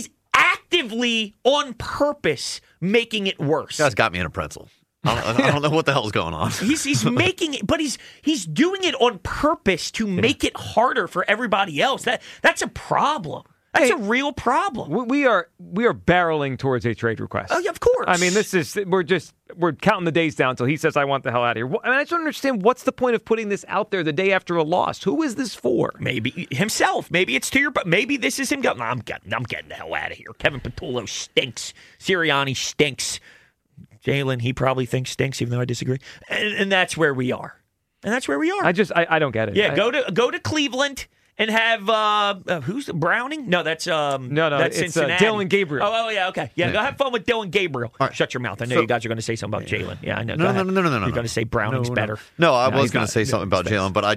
Speaker 18: actively on purpose making it worse.
Speaker 17: You guys got me in a pretzel. I don't know what the hell's going on.
Speaker 18: He's making it, but he's doing it on purpose to make it harder for everybody else. That's a problem. That's a real problem.
Speaker 16: We are barreling towards a trade request.
Speaker 18: Oh, yeah, of course.
Speaker 16: I mean, we're counting the days down until he says, I want the hell out of here. I just don't understand what's the point of putting this out there the day after a loss. Who is this for?
Speaker 18: Maybe himself. Maybe it's maybe this is him going, I'm getting the hell out of here. Kevin Patullo stinks. Sirianni stinks. Jalen, he probably thinks stinks, even though I disagree. And that's where we are. I
Speaker 16: don't get it.
Speaker 18: Yeah, go to Cleveland. And have who's Browning? No, that's that's Cincinnati.
Speaker 16: Dylan Gabriel.
Speaker 18: Oh yeah, okay. Yeah, go have fun with Dylan Gabriel. Right. Shut your mouth. I know you guys are going to say something about Jalen. Yeah, I know.
Speaker 17: No.
Speaker 18: You're going to say Browning's better.
Speaker 17: No, I was going to say something about Jalen, but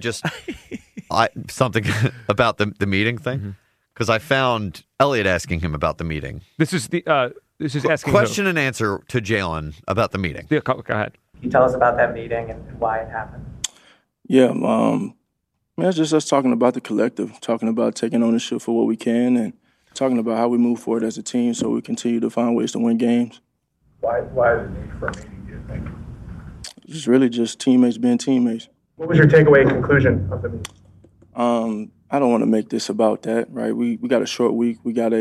Speaker 17: something about the meeting thing because I found Elliot asking him about the meeting.
Speaker 16: This is asking
Speaker 17: question and answer to Jalen about the meeting.
Speaker 16: Yeah, go ahead.
Speaker 9: Can you tell us about that meeting and why it happened?
Speaker 21: Yeah, it's just us talking about the collective, talking about taking ownership for what we can, and talking about how we move forward as a team so we continue to find ways to win games.
Speaker 9: Why the need for a meeting, do you think?
Speaker 21: It's really just teammates being teammates.
Speaker 9: What was your takeaway conclusion of the meeting?
Speaker 21: I don't want to make this about that, right? We got a short week. We got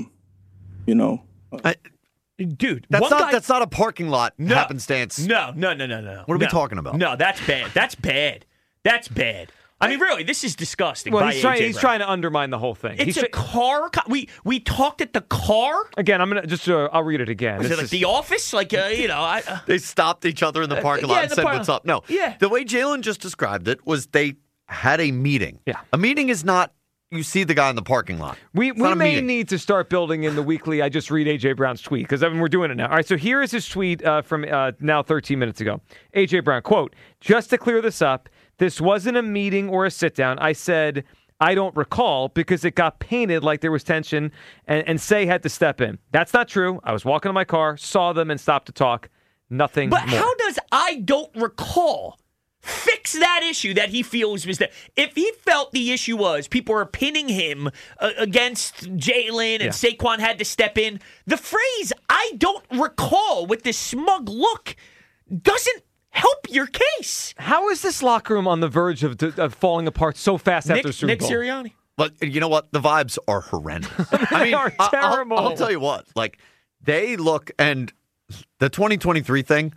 Speaker 18: dude,
Speaker 17: that's not a parking lot happenstance.
Speaker 18: No.
Speaker 17: What are we talking about?
Speaker 18: No, that's bad. That's bad. I mean, really, this is disgusting.
Speaker 16: Well, he's trying to undermine the whole thing.
Speaker 18: It's a car. We talked at the car.
Speaker 16: Again, I'm gonna just I'll read it again.
Speaker 18: Is it like The Office? Like
Speaker 17: they stopped each other in the parking lot and said, "What's up?" No.
Speaker 18: Yeah.
Speaker 17: The way Jalen just described it was they had a meeting.
Speaker 16: Yeah.
Speaker 17: A meeting is not. You see the guy in the parking lot.
Speaker 16: We may need to start building in the weekly. I just read A.J. Brown's tweet because we're doing it now. All right, so here is his tweet from now 13 minutes ago. A.J. Brown, quote, "Just to clear this up, this wasn't a meeting or a sit-down. I said, I don't recall because it got painted like there was tension and Say had to step in. That's not true. I was walking to my car, saw them, and stopped to talk. Nothing more."
Speaker 18: But how does I don't recall fix that issue that he feels was that if he felt the issue was people are pinning him against Jalen and Saquon had to step in, the phrase "I don't recall" with this smug look doesn't help your case.
Speaker 16: How is this locker room on the verge of falling apart so fast after Super Bowl?
Speaker 18: Nick Sirianni.
Speaker 17: But you know what? The vibes are horrendous.
Speaker 16: They are terrible.
Speaker 17: I'll tell you what. Like, they look, and the 2023 thing,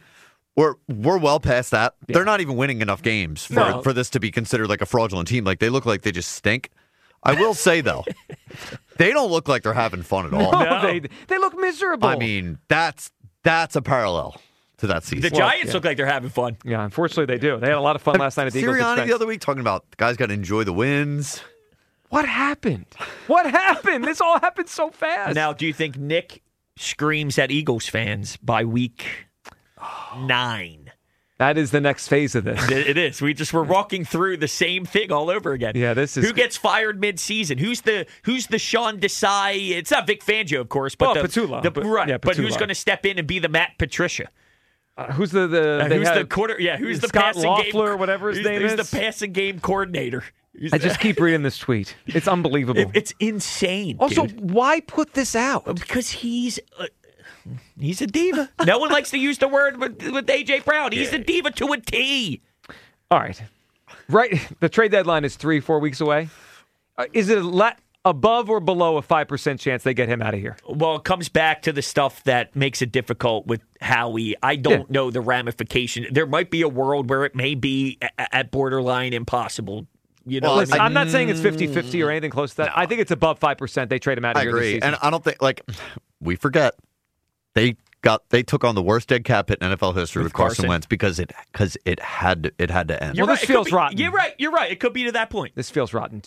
Speaker 17: We're well past that. Yeah. They're not even winning enough games for this to be considered like a fraudulent team. Like, they look like they just stink. I will say, though, they don't look like they're having fun at all.
Speaker 16: No. They look miserable.
Speaker 17: I mean, that's a parallel to that season.
Speaker 18: The Giants look like they're having fun.
Speaker 16: Yeah, unfortunately they do. They had a lot of fun last night at the Eagles' expense.
Speaker 17: Sirianni the other week talking about the guys got to enjoy the wins.
Speaker 16: What happened? What happened? This all happened so fast.
Speaker 18: Now, do you think Nick screams at Eagles fans by week 9?
Speaker 16: That is the next phase of this.
Speaker 18: It is. We're walking through the same thing all over again.
Speaker 16: Yeah, this is.
Speaker 18: Who gets fired mid-season? Who's the Sean Desai? It's not Vic Fangio, of course, but
Speaker 16: Petula.
Speaker 18: But who's going to step in and be the Matt Patricia?
Speaker 16: Who's the
Speaker 18: quarter? Yeah, who's the
Speaker 16: Scott
Speaker 18: passing
Speaker 16: Loeffler,
Speaker 18: game?
Speaker 16: Or whatever his name is.
Speaker 18: Who's the passing game coordinator?
Speaker 16: I just keep reading this tweet. It's unbelievable.
Speaker 18: It's insane.
Speaker 16: Also,
Speaker 18: dude.
Speaker 16: why put this out?
Speaker 18: Because he's a diva. No one likes to use the word with A.J. Brown. He's a diva to a T.
Speaker 16: All right. Right. The trade deadline is 3-4 weeks away. Is it above or below a 5% chance they get him out of here?
Speaker 18: Well, it comes back to the stuff that makes it difficult with Howie. I don't know the ramification. There might be a world where it may be at borderline impossible.
Speaker 16: Well, listen, I'm not saying it's 50-50 or anything close to that. I think it's above 5%. They trade him out of here.
Speaker 17: I agree.
Speaker 16: This season.
Speaker 17: And I don't think, we forget. They took on the worst dead cap hit in NFL history with Carson Wentz because it had to end.
Speaker 16: This feels rotten.
Speaker 18: You're right. It could be to that point.
Speaker 16: This feels rotten.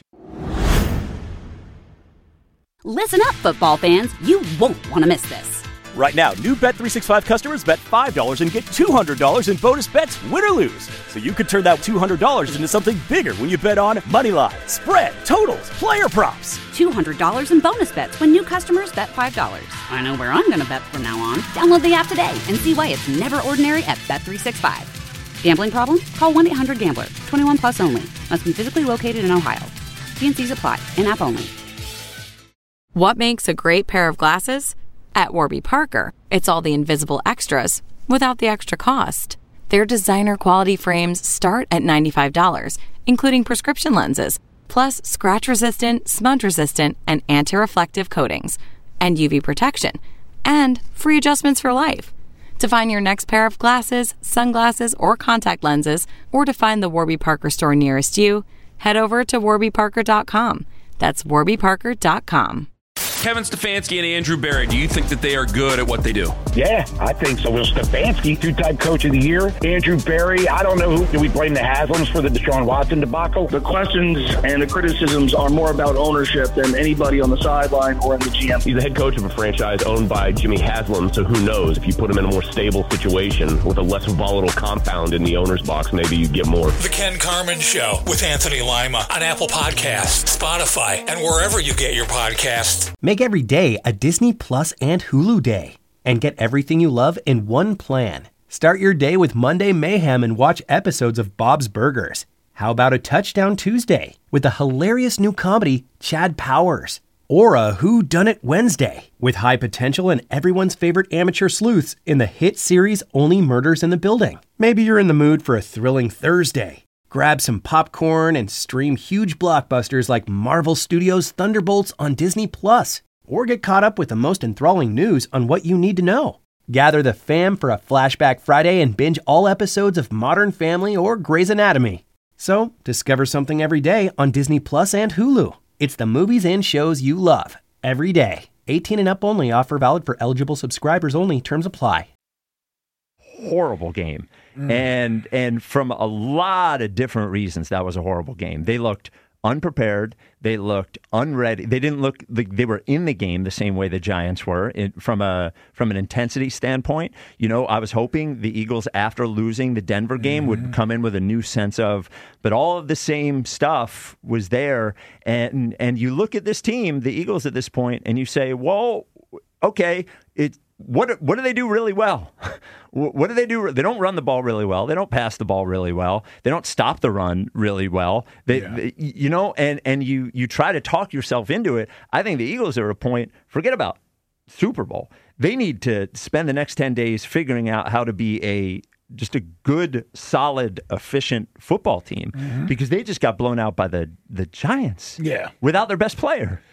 Speaker 1: Listen up, football fans. You won't want to miss this.
Speaker 2: Right now, new Bet365 customers bet $5 and get $200 in bonus bets, win or lose. So you could turn that $200 into something bigger when you bet on moneyline, spread, totals, player props.
Speaker 1: $200 in bonus bets when new customers bet $5. I know where I'm going to bet from now on. Download the app today and see why it's never ordinary at Bet365. Gambling problem? Call 1-800-GAMBLER. 21 plus only. Must be physically located in Ohio. T&Cs apply. In-app only.
Speaker 15: What makes a great pair of glasses? At Warby Parker, it's all the invisible extras without the extra cost. Their designer quality frames start at $95, including prescription lenses, plus scratch-resistant, smudge-resistant, and anti-reflective coatings, and UV protection, and free adjustments for life. To find your next pair of glasses, sunglasses, or contact lenses, or to find the Warby Parker store nearest you, head over to warbyparker.com. That's warbyparker.com.
Speaker 3: Kevin Stefanski and Andrew Berry, do you think that they are good at what they do?
Speaker 4: Yeah, I think so. Will Stefanski, two-time coach of the year. Andrew Berry, I don't know who. Do we blame the Haslams for the Deshaun Watson debacle?
Speaker 5: The questions and the criticisms are more about ownership than anybody on the sideline or in the GM.
Speaker 6: He's the head coach of a franchise owned by Jimmy Haslam, so who knows? If you put him in a more stable situation with a less volatile compound in the owner's box, maybe you get more.
Speaker 7: The Ken Carman Show with Anthony Lima on Apple Podcasts, Spotify, and wherever you get your podcasts.
Speaker 8: Make every day a Disney Plus and Hulu day and get everything you love in one plan. Start your day with Monday Mayhem and watch episodes of Bob's Burgers. How about a Touchdown Tuesday with the hilarious new comedy Chad Powers? Or a Who Done It Wednesday with high potential and everyone's favorite amateur sleuths in the hit series Only Murders in the Building. Maybe you're in the mood for a thrilling Thursday. Grab some popcorn and stream huge blockbusters like Marvel Studios' Thunderbolts on Disney+. Or get caught up with the most enthralling news on What You Need to Know. Gather the fam for a Flashback Friday and binge all episodes of Modern Family or Grey's Anatomy. So, discover something every day on Disney Plus and Hulu. It's the movies and shows you love, every day. 18 and up only. Offer valid for eligible subscribers only. Terms apply.
Speaker 11: Horrible game. And from a lot of different reasons, that was a horrible game. They looked unprepared. They looked unready. They didn't look like they were in the game the same way the Giants were from an intensity standpoint. You know, I was hoping the Eagles, after losing the Denver game, would come in with a new sense of, but all of the same stuff was there. And you look at this team, the Eagles at this point, and you say, well, okay, what do they do really well? What do they do? They don't run the ball really well. They don't pass the ball really well. They don't stop the run really well. They you know, and you try to talk yourself into it. I think the Eagles are at a point, forget about Super Bowl. They need to spend the next 10 days figuring out how to be just a good, solid, efficient football team because they just got blown out by the Giants without their best player.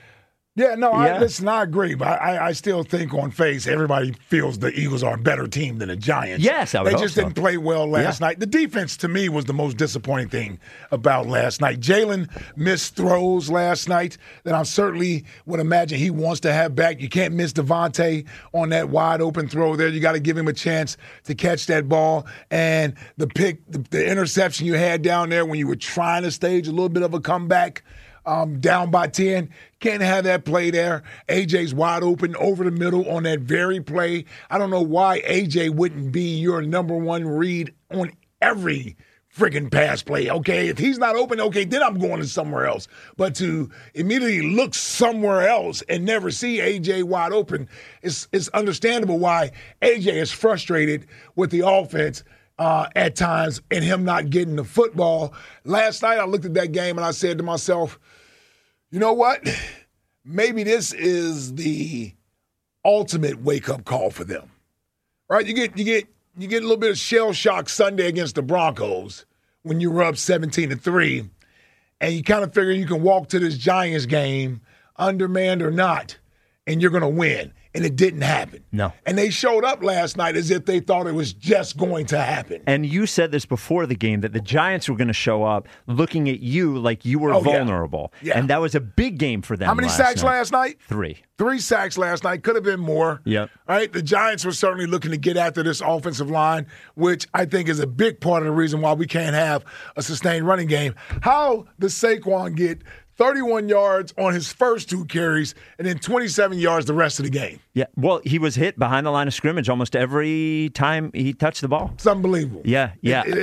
Speaker 12: Yeah, no,
Speaker 11: Yeah.
Speaker 12: listen, I agree, but I still think on face, everybody feels the Eagles are a better team than the Giants.
Speaker 11: Yes, I would
Speaker 12: They
Speaker 11: hope
Speaker 12: just
Speaker 11: so.
Speaker 12: didn't play well last night. The defense, to me, was the most disappointing thing about last night. Jalen missed throws last night that I certainly would imagine he wants to have back. You can't miss Devontae on that wide open throw there. You got to give him a chance to catch that ball. And the pick, the interception you had down there when you were trying to stage a little bit of a comeback, down by 10. Can't have that play there. AJ's wide open over the middle on that very play. I don't know why AJ wouldn't be your number one read on every friggin' pass play. Okay, if he's not open, okay, then I'm going to somewhere else. But to immediately look somewhere else and never see AJ wide open, it's understandable why AJ is frustrated with the offense at times and him not getting the football. Last night I looked at that game and I said to myself, you know what? Maybe this is the ultimate wake-up call for them. Right? You get a little bit of shell shock Sunday against the Broncos when you were up 17-3, and you kind of figure you can walk to this Giants game, undermanned or not, and you're going to win. And it didn't happen.
Speaker 11: No.
Speaker 12: And they showed up last night as if they thought it was just going to happen.
Speaker 11: And you said this before the game, that the Giants were going to show up looking at you like you were vulnerable.
Speaker 12: Yeah.
Speaker 11: And that was a big game for them.
Speaker 12: How many sacks last night?
Speaker 11: 3.
Speaker 12: 3 sacks last night. Could have been more.
Speaker 11: Yep.
Speaker 12: All right. The Giants were certainly looking to get after this offensive line, which I think is a big part of the reason why we can't have a sustained running game. How does Saquon get 31 yards on his first 2 carries and then 27 yards the rest of the game?
Speaker 11: Yeah, well, he was hit behind the line of scrimmage almost every time he touched the ball.
Speaker 12: It's unbelievable.
Speaker 11: Yeah.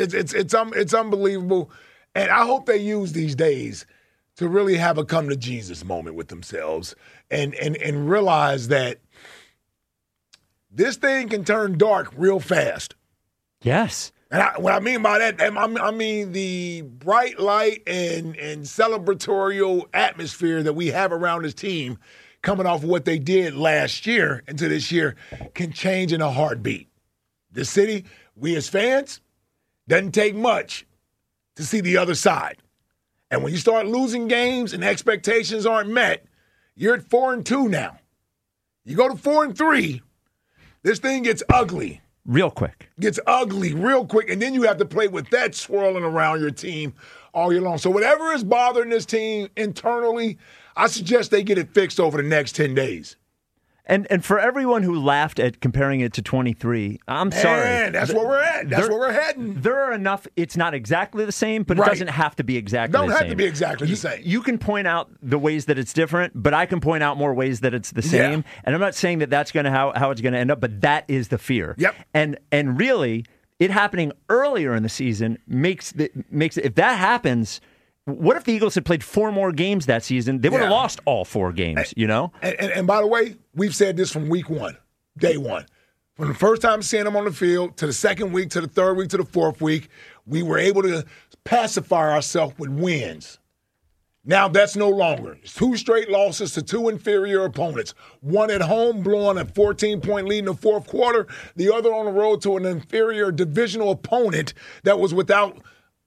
Speaker 12: It's unbelievable. And I hope they use these days to really have a come to Jesus moment with themselves and realize that this thing can turn dark real fast.
Speaker 11: Yes.
Speaker 12: And what I mean by that, I mean the bright light and celebratorial atmosphere that we have around this team coming off of what they did last year into this year can change in a heartbeat. The city, we as fans, doesn't take much to see the other side. And when you start losing games and expectations aren't met, you're at 4-2 now. You go to 4-3, this thing gets ugly.
Speaker 11: Real quick.
Speaker 12: Gets ugly real quick, and then you have to play with that swirling around your team all year long. So whatever is bothering this team internally, I suggest they get it fixed over the next 10 days.
Speaker 11: And for everyone who laughed at comparing it to 23, I'm sorry.
Speaker 12: Man, that's where we're at. That's where we're heading.
Speaker 11: There are enough. It's not exactly the same, but
Speaker 12: Right.
Speaker 11: it doesn't have to be exactly the same.
Speaker 12: Don't have to be exactly the same.
Speaker 11: You can point out the ways that it's different, but I can point out more ways that it's the same.
Speaker 12: Yeah.
Speaker 11: And I'm not saying that that's going to how it's going to end up, but that is the fear.
Speaker 12: Yep.
Speaker 11: And really, it happening earlier in the season makes it. If that happens, what if the Eagles had played 4 more games that season? They would have lost all 4 games.
Speaker 12: And by the way, we've said this from week 1, day 1. From the first time seeing them on the field to the second week, to the third week, to the fourth week, we were able to pacify ourselves with wins. Now that's no longer. It's 2 straight losses to 2 inferior opponents. One at home, blowing a 14-point lead in the fourth quarter. The other on the road to an inferior divisional opponent that was without.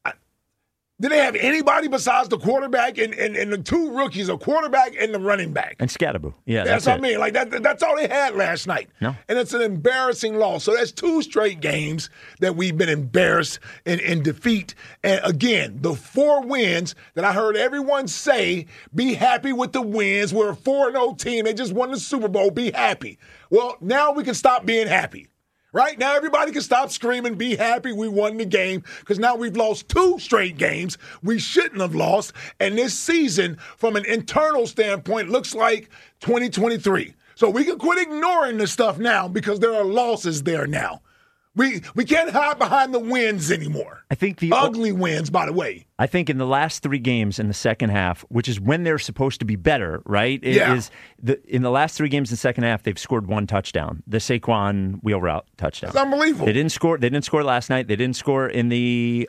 Speaker 12: Did they have anybody besides the quarterback and the 2 rookies, a quarterback and the running back?
Speaker 11: And Scatterboo. Yeah,
Speaker 12: that's what I mean. Like that's all they had last night.
Speaker 11: No.
Speaker 12: And it's an embarrassing loss. So that's 2 straight games that we've been embarrassed in defeat. And again, the 4 wins that I heard everyone say, be happy with the wins. We're a 4-0 team. They just won the Super Bowl. Be happy. Well, now we can stop being happy. Right? Now everybody can stop screaming, be happy we won the game, because now we've lost 2 straight games we shouldn't have lost. And this season, from an internal standpoint, looks like 2023. So we can quit ignoring the stuff now because there are losses there now. We can't hide behind the wins anymore.
Speaker 11: I think the
Speaker 12: ugly wins, by the way.
Speaker 11: I think in the last 3 games in the second half, which is when they're supposed to be better, right? In the last 3 games in the second half, they've scored 1 touchdown, the Saquon wheel route touchdown.
Speaker 12: It's unbelievable.
Speaker 11: They didn't score. They didn't score last night. They didn't score in the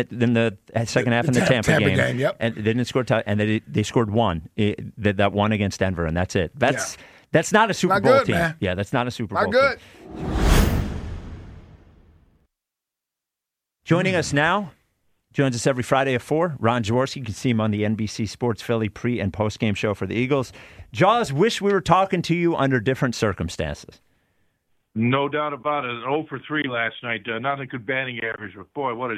Speaker 11: second half in the Tampa game.
Speaker 12: Yep.
Speaker 11: And they didn't score. And they scored 1. That one against Denver, and that's it. That's not a Super Bowl
Speaker 12: good,
Speaker 11: team.
Speaker 12: Man.
Speaker 11: Yeah, that's not a Super
Speaker 12: Not
Speaker 11: Bowl
Speaker 12: good.
Speaker 11: team. Joining us now, Joins us every Friday at 4. Ron Jaworski, you can see him on the NBC Sports Philly pre- and post-game show for the Eagles. Jaws, wish we were talking to you under different circumstances.
Speaker 14: No doubt about it. An 0 for 3 last night. Not a good batting average, but boy, what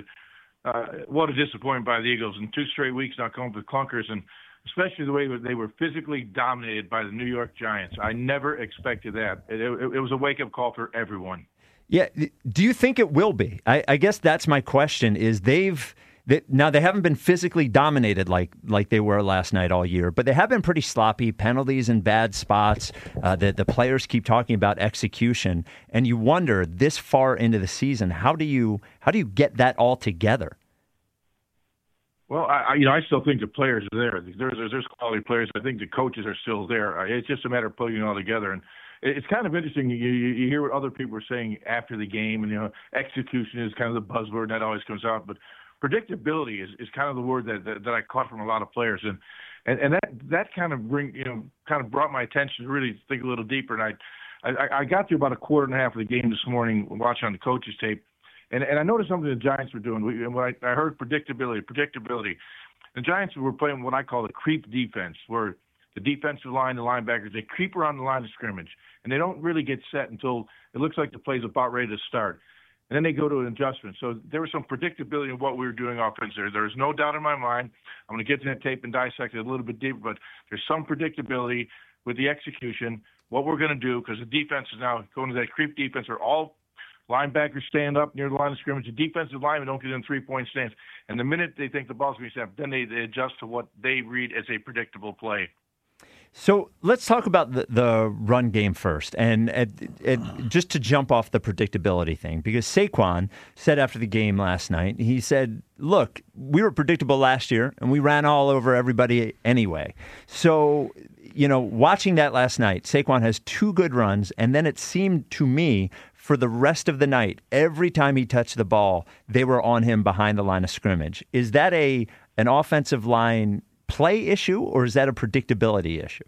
Speaker 14: a disappointment by the Eagles. In 2 straight weeks, not going with clunkers, and especially the way they were physically dominated by the New York Giants. I never expected that. It was a wake-up call for everyone.
Speaker 11: Yeah. Do you think it will be? I guess that's my question. Is now they haven't been physically dominated like they were last night all year, but they have been pretty sloppy, penalties in bad spots. The players keep talking about execution, and you wonder this far into the season, how do you get that all together?
Speaker 14: Well, I still think the players are there. There's quality players. I think the coaches are still there. It's just a matter of putting it all together. And it's kind of interesting. You hear what other people are saying after the game, and execution is kind of the buzzword that always comes out. But predictability is kind of the word that I caught from a lot of players, and that kind of brought my attention to really think a little deeper. And I got through about a quarter and a half of the game this morning watching on the coaches tape. And I noticed something the Giants were doing. I heard predictability. The Giants were playing what I call the creep defense, where the defensive line, the linebackers, they creep around the line of scrimmage, and they don't really get set until it looks like the play's about ready to start. And then they go to an adjustment. So there was some predictability in what we were doing offensively. There's no doubt in my mind. I'm going to get to that tape and dissect it a little bit deeper, but there's some predictability with the execution, what we're going to do, because the defense is now going to that creep defense where all linebackers stand up near the line of scrimmage. The defensive linemen don't get in 3-point stance. And the minute they think the ball's going to be snapped, then they adjust to what they read as a predictable play.
Speaker 11: So let's talk about the run game first, and just to jump off the predictability thing, because Saquon said after the game last night, he said, look, we were predictable last year, and we ran all over everybody anyway. So, watching that last night, Saquon has 2 good runs, and then it seemed to me for the rest of the night, every time he touched the ball, they were on him behind the line of scrimmage. Is that an offensive line play issue, or is that a predictability issue?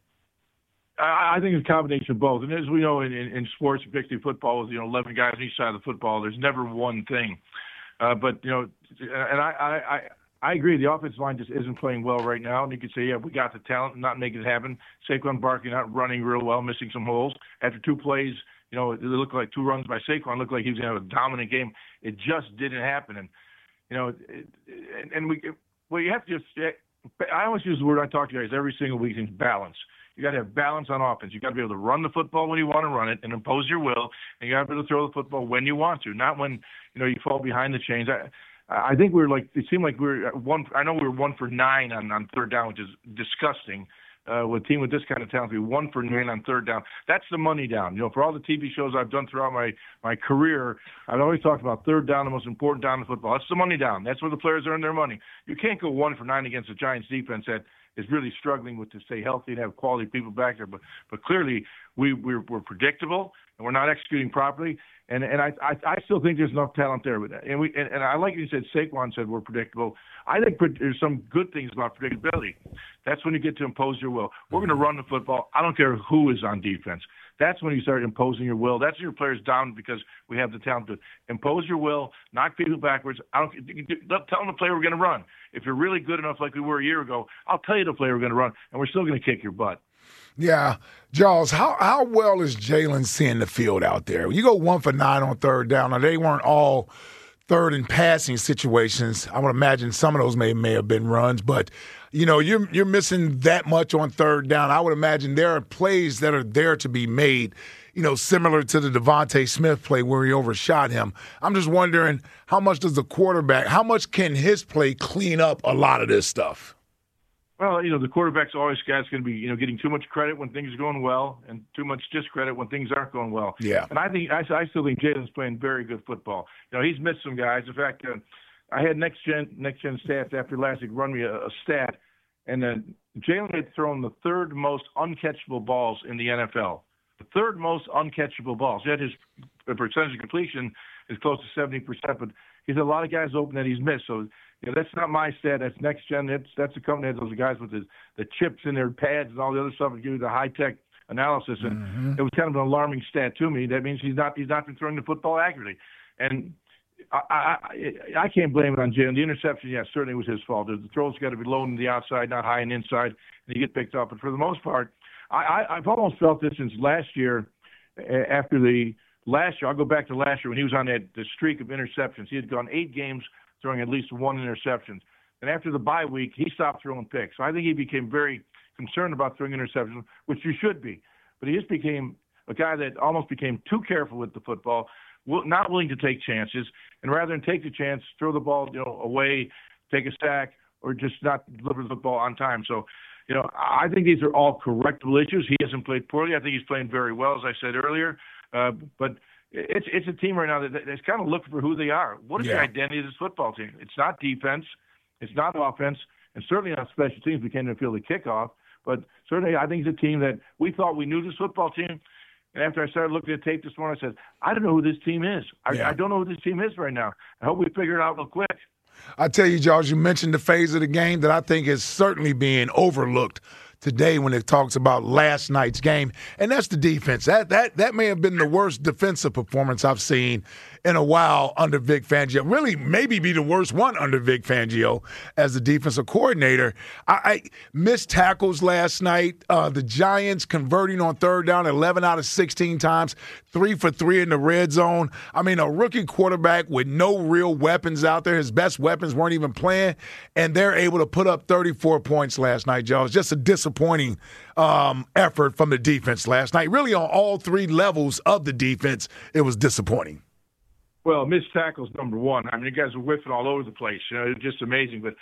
Speaker 14: I think it's a combination of both. And as we know in sports, particularly football, with 11 guys on each side of the football, there's never one thing. But I agree. The offensive line just isn't playing well right now. And you could say, yeah, we got the talent, not making it happen. Saquon Barkley not running real well, missing some holes. After 2 plays, it looked like 2 runs by Saquon. Looked like he was going to have a dominant game. It just didn't happen. And you have to just. I always use the word I talk to you guys every single week is balance. You got to have balance on offense. You got to be able to run the football when you want to run it and impose your will, and you got to be able to throw the football when you want to, not when you fall behind the chains. I think it seemed like we were 1. I know we were 1 for 9 on third down, which is disgusting. With a team with this kind of talent, to be 1 for 9 on third down. That's the money down. For all the TV shows I've done throughout my career, I've always talked about third down, the most important down in football. That's the money down. That's where the players earn their money. You can't go 1 for 9 against the Giants defense that is really struggling to stay healthy and have quality people back there. But clearly we're predictable and we're not executing properly. And I still think there's enough talent there with that. And I like you said, Saquon said we're predictable. I think there's some good things about predictability. That's when you get to impose your will. We're going to run the football. I don't care who is on defense. That's when you start imposing your will. That's when your players down because we have the talent to impose your will, knock people backwards. Tell them the play we're going to run. If you're really good enough like we were a year ago, I'll tell you the play we're going to run, and we're still going to kick your butt.
Speaker 12: Yeah. Jaws, how well is Jalen seeing the field out there? You go 1 for 9 on third down. Now, they weren't all third and passing situations. I would imagine some of those may have been runs, but you're missing that much on third down. I would imagine there are plays that are there to be made, similar to the Devontae Smith play where he overshot him. I'm just wondering how much can his play clean up a lot of this stuff?
Speaker 14: Well, the quarterback's always going to be, getting too much credit when things are going well and too much discredit when things aren't going well.
Speaker 12: Yeah.
Speaker 14: And I still think Jalen's playing very good football. He's missed some guys. In fact, I had next gen stats after last week run me a stat, and Jalen had thrown the 3rd most uncatchable balls in the NFL. The 3rd most uncatchable balls. Yet his percentage of completion is close to 70%, but he's a lot of guys open that he's missed. So that's not my stat. That's next gen. That's the company that has those guys with the chips in their pads and all the other stuff and give you the high tech analysis. And it was kind of an alarming stat to me. That means he's not been throwing the football accurately. And I can't blame it on Jalen. The interception, yes, certainly was his fault. The throw's got to be low on the outside, not high and inside, and you get picked up. But for the most part, I've almost felt this since last year. After the last year, I'll go back to last year when he was on the streak of interceptions. He had gone 8 games throwing at least 1 interception. And after the bye week, he stopped throwing picks. So I think he became very concerned about throwing interceptions, which you should be. But he just became a guy that almost became too careful with the football, not willing to take chances, and rather than take the chance, throw the ball away, take a sack, or just not deliver the football on time. So, I think these are all correctable issues. He hasn't played poorly. I think he's playing very well, as I said earlier. But it's a team right now that's kind of looking for who they are. What is the identity of this football team? It's not defense. It's not offense. And certainly not special teams. We can't even feel the kickoff. But certainly I think it's a team that we thought we knew this football team. And after I started looking at tape this morning, I said, I don't know who this team is. I don't know who this team is right now. I hope we figure it out real quick.
Speaker 12: I tell you, George, you mentioned the phase of the game that I think is certainly being overlooked today when it talks about last night's game, and that's the defense. That may have been the worst defensive performance I've seen in a while under Vic Fangio. Really, maybe be the worst one under Vic Fangio as the defensive coordinator. I missed tackles last night. The Giants converting on third down 11 out of 16 times, 3 for 3 in the red zone. I mean, a rookie quarterback with no real weapons out there. His best weapons weren't even playing, and they're able to put up 34 points last night, Joe. It's just a disappointing effort from the defense last night. Really, on all 3 levels of the defense, it was disappointing.
Speaker 14: Well, missed tackles, number one. I mean, you guys are whiffing all over the place. It's just amazing. But,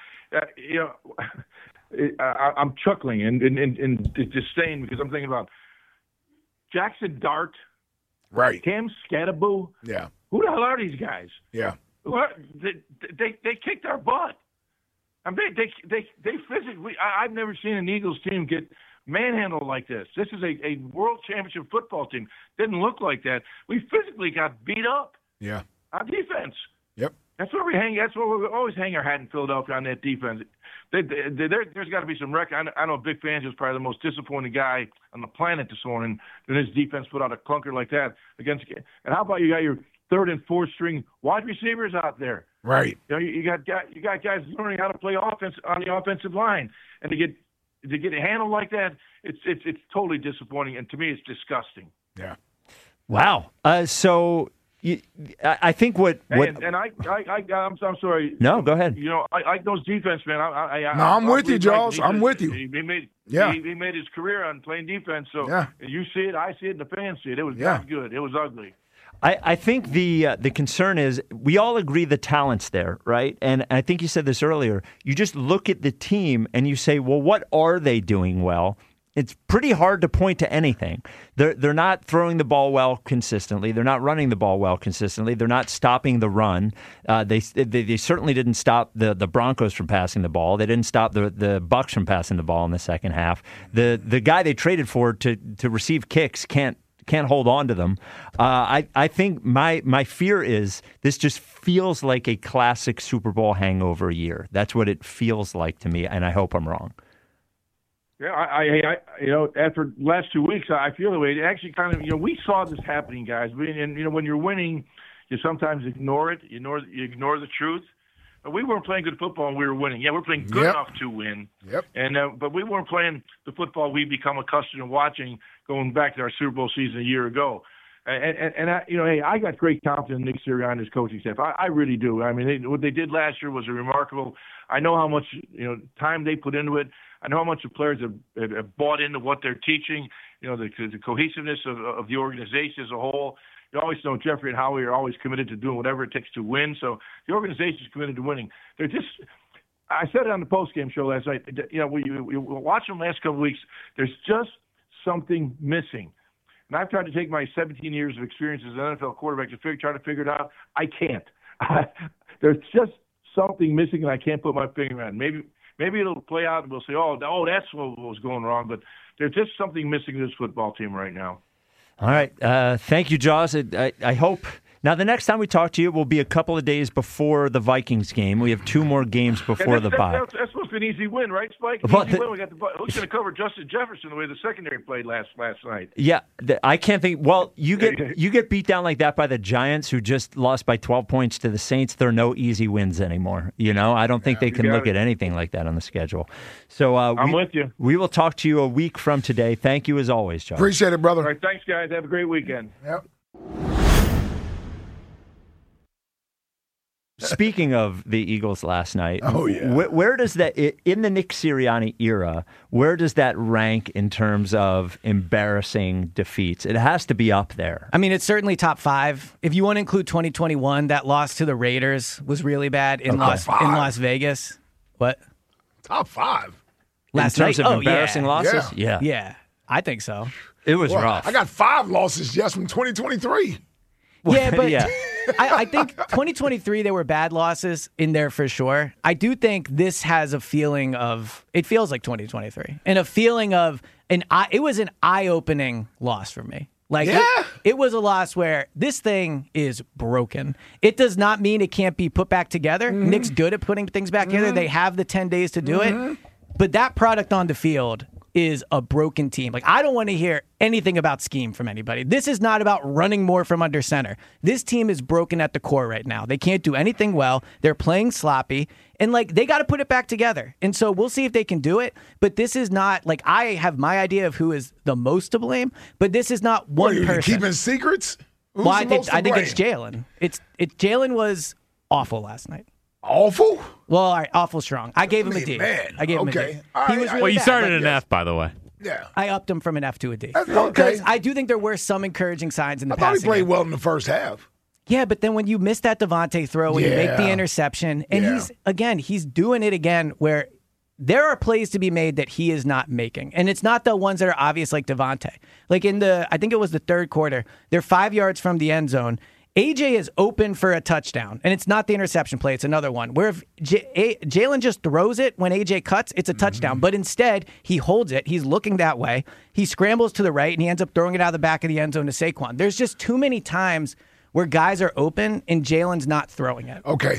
Speaker 14: I'm chuckling and disdain because I'm thinking about Jackson Dart,
Speaker 12: right?
Speaker 14: Cam Scattaboo.
Speaker 12: Yeah.
Speaker 14: Who the hell are these guys?
Speaker 12: Yeah.
Speaker 14: They kicked our butt. I mean, they physically. I've never seen an Eagles team get manhandled like this. This is a world championship football team. Didn't look like that. We physically got beat up.
Speaker 12: Yeah.
Speaker 14: On defense.
Speaker 12: Yep.
Speaker 14: That's where we hang. That's where we always hang our hat in Philadelphia on that defense. There's got to be some record. I know Vic Fangio is probably the most disappointing guy on the planet this morning. And his defense put out a clunker like that against. And how about you got your 3rd and 4th string wide receivers out there?
Speaker 12: Right.
Speaker 14: You got guys learning how to play offense on the offensive line, and to get a handle like that, it's totally disappointing, and to me, it's disgusting.
Speaker 12: Yeah.
Speaker 11: Wow. I think what
Speaker 14: I'm sorry.
Speaker 11: No, go ahead.
Speaker 14: I those defense, man.
Speaker 12: I'm with you, Jaws. I'm with you.
Speaker 14: He made his career on playing defense. So you see it, I see it, and the fans see it. It was not good. It was ugly.
Speaker 11: I think the concern is we all agree the talent's there, right? And I think you said this earlier. You just look at the team and you say, well, what are they doing well? It's pretty hard to point to anything. They're not throwing the ball well consistently. They're not running the ball well consistently. They're not stopping the run. They certainly didn't stop the Broncos from passing the ball. They didn't stop the Bucs from passing the ball in the second half. The guy they traded for to receive kicks can't hold on to them. I think my fear is this just feels like a classic Super Bowl hangover year. That's what it feels like to me, and I hope I'm wrong.
Speaker 14: Yeah, I after the last 2 weeks, I feel the way. It actually kind of, we saw this happening, guys. And when you're winning, you sometimes ignore it. You ignore the truth. But we weren't playing good football and we were winning. Yeah, we're playing good enough to win.
Speaker 12: Yep.
Speaker 14: And but we weren't playing the football we've become accustomed to watching going back to our Super Bowl season a year ago. And I got great confidence in Nick Sirianni and his coaching staff. I really do. I mean, what they did last year was remarkable. I know how much time they put into it. I know how much the players have bought into what they're teaching. The cohesiveness of the organization as a whole. You always know Jeffrey and Howie are always committed to doing whatever it takes to win. So the organization is committed to winning. They're just. I said it on the postgame show last night. We watched them last couple of weeks. There's just something missing. And I've tried to take my 17 years of experience as an NFL quarterback to try to figure it out. I can't. There's just something missing, and I can't put my finger on it. Maybe it'll play out, and we'll say, oh, that's what was going wrong. But there's just something missing in this football team right now.
Speaker 11: All right. Thank you, Jaws. I hope Now, the next time we talk to you will be a couple of days before the Vikings game. We have 2 more games before the bye.
Speaker 14: That's supposed to be an easy win, right, Spike?
Speaker 11: Well,
Speaker 14: Easy win. We got who's going to cover Justin Jefferson the way the secondary played last night?
Speaker 11: Yeah, I can't think. Well, you get beat down like that by the Giants, who just lost by 12 points to the Saints. There are no easy wins anymore. I don't think they can look at anything like that on the schedule. So
Speaker 14: I'm with you.
Speaker 11: We will talk to you a week from today. Thank you as always, John.
Speaker 12: Appreciate it, brother.
Speaker 14: All right, thanks, guys. Have a great weekend.
Speaker 12: Yep.
Speaker 11: Speaking of the Eagles last night,
Speaker 12: where
Speaker 11: does that, in the Nick Sirianni era, where does that rank in terms of embarrassing defeats? It has to be up there.
Speaker 10: I mean, it's certainly top 5. If you want to include 2021, that loss to the Raiders was really bad in Las Vegas. What?
Speaker 12: Top 5?
Speaker 10: Last
Speaker 11: in terms
Speaker 10: night?
Speaker 11: of embarrassing losses?
Speaker 10: Yeah, I think so.
Speaker 11: It was rough.
Speaker 12: I got 5 losses just from 2023.
Speaker 10: Yeah, but I think 2023, there were bad losses in there for sure. I do think this has a feeling of, it feels like 2023, and a feeling of, it was an eye-opening loss for me. Like, it was a loss where this thing is broken. It does not mean it can't be put back together.
Speaker 12: Mm-hmm.
Speaker 10: Nick's good at putting things back together. They have the 10 days to do it. But that product on the field is a broken team. Like, I don't want to hear anything about scheme from anybody. This is not about running more from under center. This team is broken at the core right now. They can't do anything well. They're playing sloppy. And, they got to put it back together. And so we'll see if they can do it. But this is not, I have my idea of who is the most to blame, but this is not one person.
Speaker 12: Keeping secrets?
Speaker 10: Well, I think it's Jalen. Jalen was awful last night.
Speaker 12: Awful?
Speaker 10: Well, all right, awful strong. I gave him a D.
Speaker 12: Man,
Speaker 10: I gave him a D.
Speaker 12: He
Speaker 10: was really
Speaker 16: well, you
Speaker 10: bad,
Speaker 16: started an F, by the way.
Speaker 12: Yeah.
Speaker 10: I upped him from an F to a D.
Speaker 12: Okay.
Speaker 10: Because I do think there were some encouraging signs in the
Speaker 12: I thought he
Speaker 10: passing
Speaker 12: played
Speaker 10: game.
Speaker 12: well in the first half.
Speaker 10: Yeah, but then when you miss that Devontae throw, when you make the interception, and he's doing it again where there are plays to be made that he is not making. And it's not the ones that are obvious like Devontae. Like I think it was the third quarter, they're 5 yards from the end zone. AJ is open for a touchdown, and it's not the interception play. It's another one where if Jalen just throws it when AJ cuts, it's a touchdown. But instead, he holds it. He's looking that way. He scrambles to the right, and he ends up throwing it out of the back of the end zone to Saquon. There's just too many times where guys are open, and Jalen's not throwing it.
Speaker 12: Okay.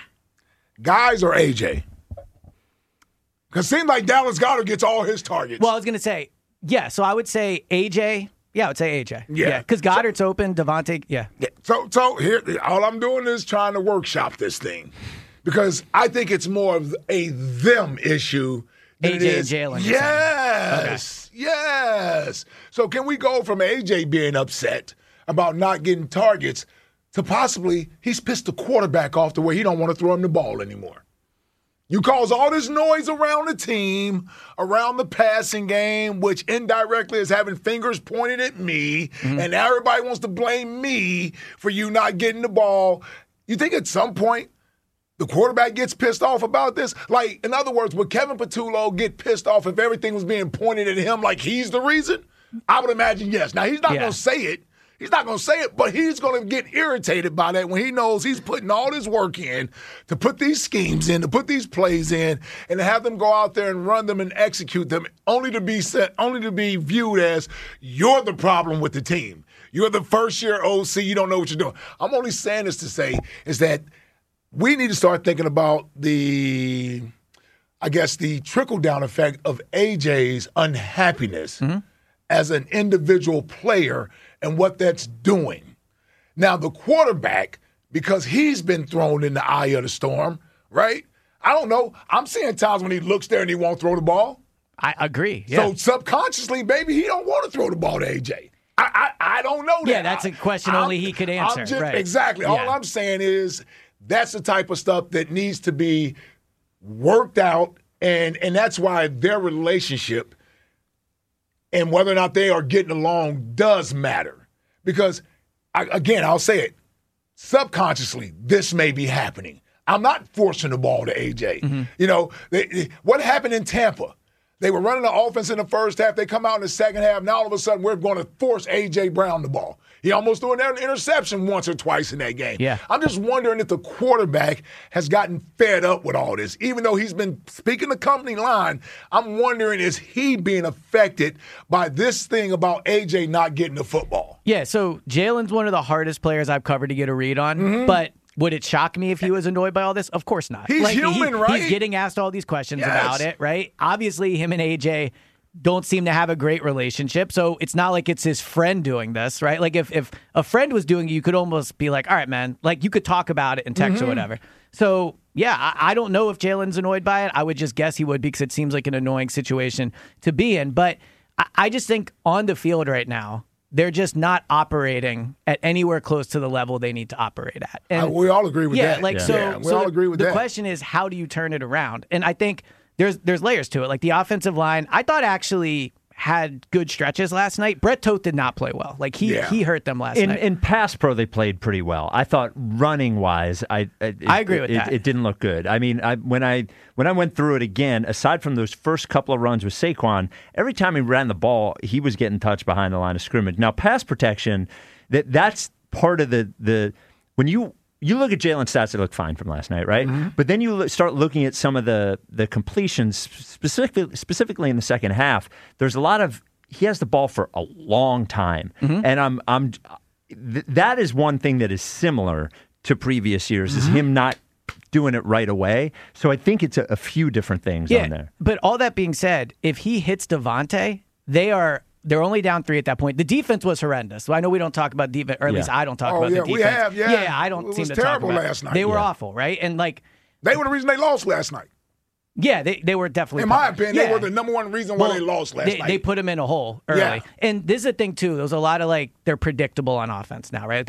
Speaker 12: Guys or AJ? Because it seems like Dallas Goedert gets all his targets.
Speaker 10: Well, I was going to say, so I would say AJ. Yeah, I would say AJ. Yeah, because Goddard's open, Devontae,
Speaker 12: So here, all I'm doing is trying to workshop this thing because I think it's more of a them issue than
Speaker 10: AJ
Speaker 12: it is.
Speaker 10: and Jalen.
Speaker 12: Yes. So can we go from AJ being upset about not getting targets to possibly he's pissed the quarterback off to where he don't want to throw him the ball anymore? You cause all this noise around the team, around the passing game, which indirectly is having fingers pointed at me, and everybody wants to blame me for you not getting the ball. You think at some point the quarterback gets pissed off about this? Like, in other words, would Kevin Patullo get pissed off if everything was being pointed at him like he's the reason? I would imagine yes. Now, he's not going to say it. He's not going to say it, but he's going to get irritated by that when he knows he's putting all this work in to put these schemes in, to put these plays in, and to have them go out there and run them and execute them, only to be viewed as you're the problem with the team. You're the first-year OC. You don't know what you're doing. I'm only saying this to say is that we need to start thinking about the trickle-down effect of AJ's unhappiness as an individual player and what that's doing. Now, the quarterback, because he's been thrown in the eye of the storm, right? I don't know. I'm seeing times when he looks there and he won't throw the ball.
Speaker 10: I agree. Yeah.
Speaker 12: So subconsciously, maybe he don't want to throw the ball to AJ. I don't know that.
Speaker 10: Yeah, that's a question only he could answer. Right.
Speaker 12: Exactly. All I'm saying is that's the type of stuff that needs to be worked out, and that's why their relationship and whether or not they are getting along does matter. Because, I'll say it, subconsciously, this may be happening. I'm not forcing the ball to AJ. You know, what happened in Tampa? They were running the offense in the first half. They come out in the second half. Now, all of a sudden, we're going to force A.J. Brown the ball. He almost threw an interception once or twice in that game.
Speaker 10: Yeah.
Speaker 12: I'm just wondering if the quarterback has gotten fed up with all this. Even though he's been speaking the company line, I'm wondering, is he being affected by this thing about A.J. not getting the football?
Speaker 10: Yeah, so Jalen's one of the hardest players I've covered to get a read on, but would it shock me if he was annoyed by all this? Of course not.
Speaker 12: He's human, right?
Speaker 10: He's getting asked all these questions about it, right? Obviously, him and AJ don't seem to have a great relationship, so it's not like it's his friend doing this, right? Like if a friend was doing it, you could almost be like, all right, man, like you could talk about it in text or whatever. So, yeah, I don't know if Jalen's annoyed by it. I would just guess he would because it seems like an annoying situation to be in. But I just think on the field right now, they're just not operating at anywhere close to the level they need to operate at. And
Speaker 12: we all agree with that.
Speaker 10: We all agree with that. The question is, how do you turn it around? And I think there's layers to it. Like the offensive line, I thought actually had good stretches last night. Brett Toth did not play well. Like he hurt them last night.
Speaker 11: In pass pro, they played pretty well. I thought running wise, I
Speaker 10: agree with that.
Speaker 11: It didn't look good. I mean, when I went through it again, aside from those first couple of runs with Saquon, every time he ran the ball, he was getting touched behind the line of scrimmage. Now, pass protection, that's part of the when you look at Jalen's stats, they look fine from last night, right? But then you start looking at some of the completions, specifically in the second half. There's a lot of he has the ball for a long time, and that is one thing that is similar to previous years is him not doing it right away. So I think it's a few different things on there.
Speaker 10: But all that being said, if he hits Devontae, they're only down 3 at that point. The defense was horrendous. So I know we don't talk about defense, or at least I don't talk about the defense.
Speaker 12: We have,
Speaker 10: I don't seem to talk about it.
Speaker 12: It was terrible last night.
Speaker 10: They were awful, right? And
Speaker 12: they were the reason they lost last night.
Speaker 10: Yeah, they were definitely.
Speaker 12: In my opinion, they were the number one reason why they lost last night.
Speaker 10: They put them in a hole early.
Speaker 12: Yeah.
Speaker 10: And this is the thing, too. There's a lot of they're predictable on offense now, right?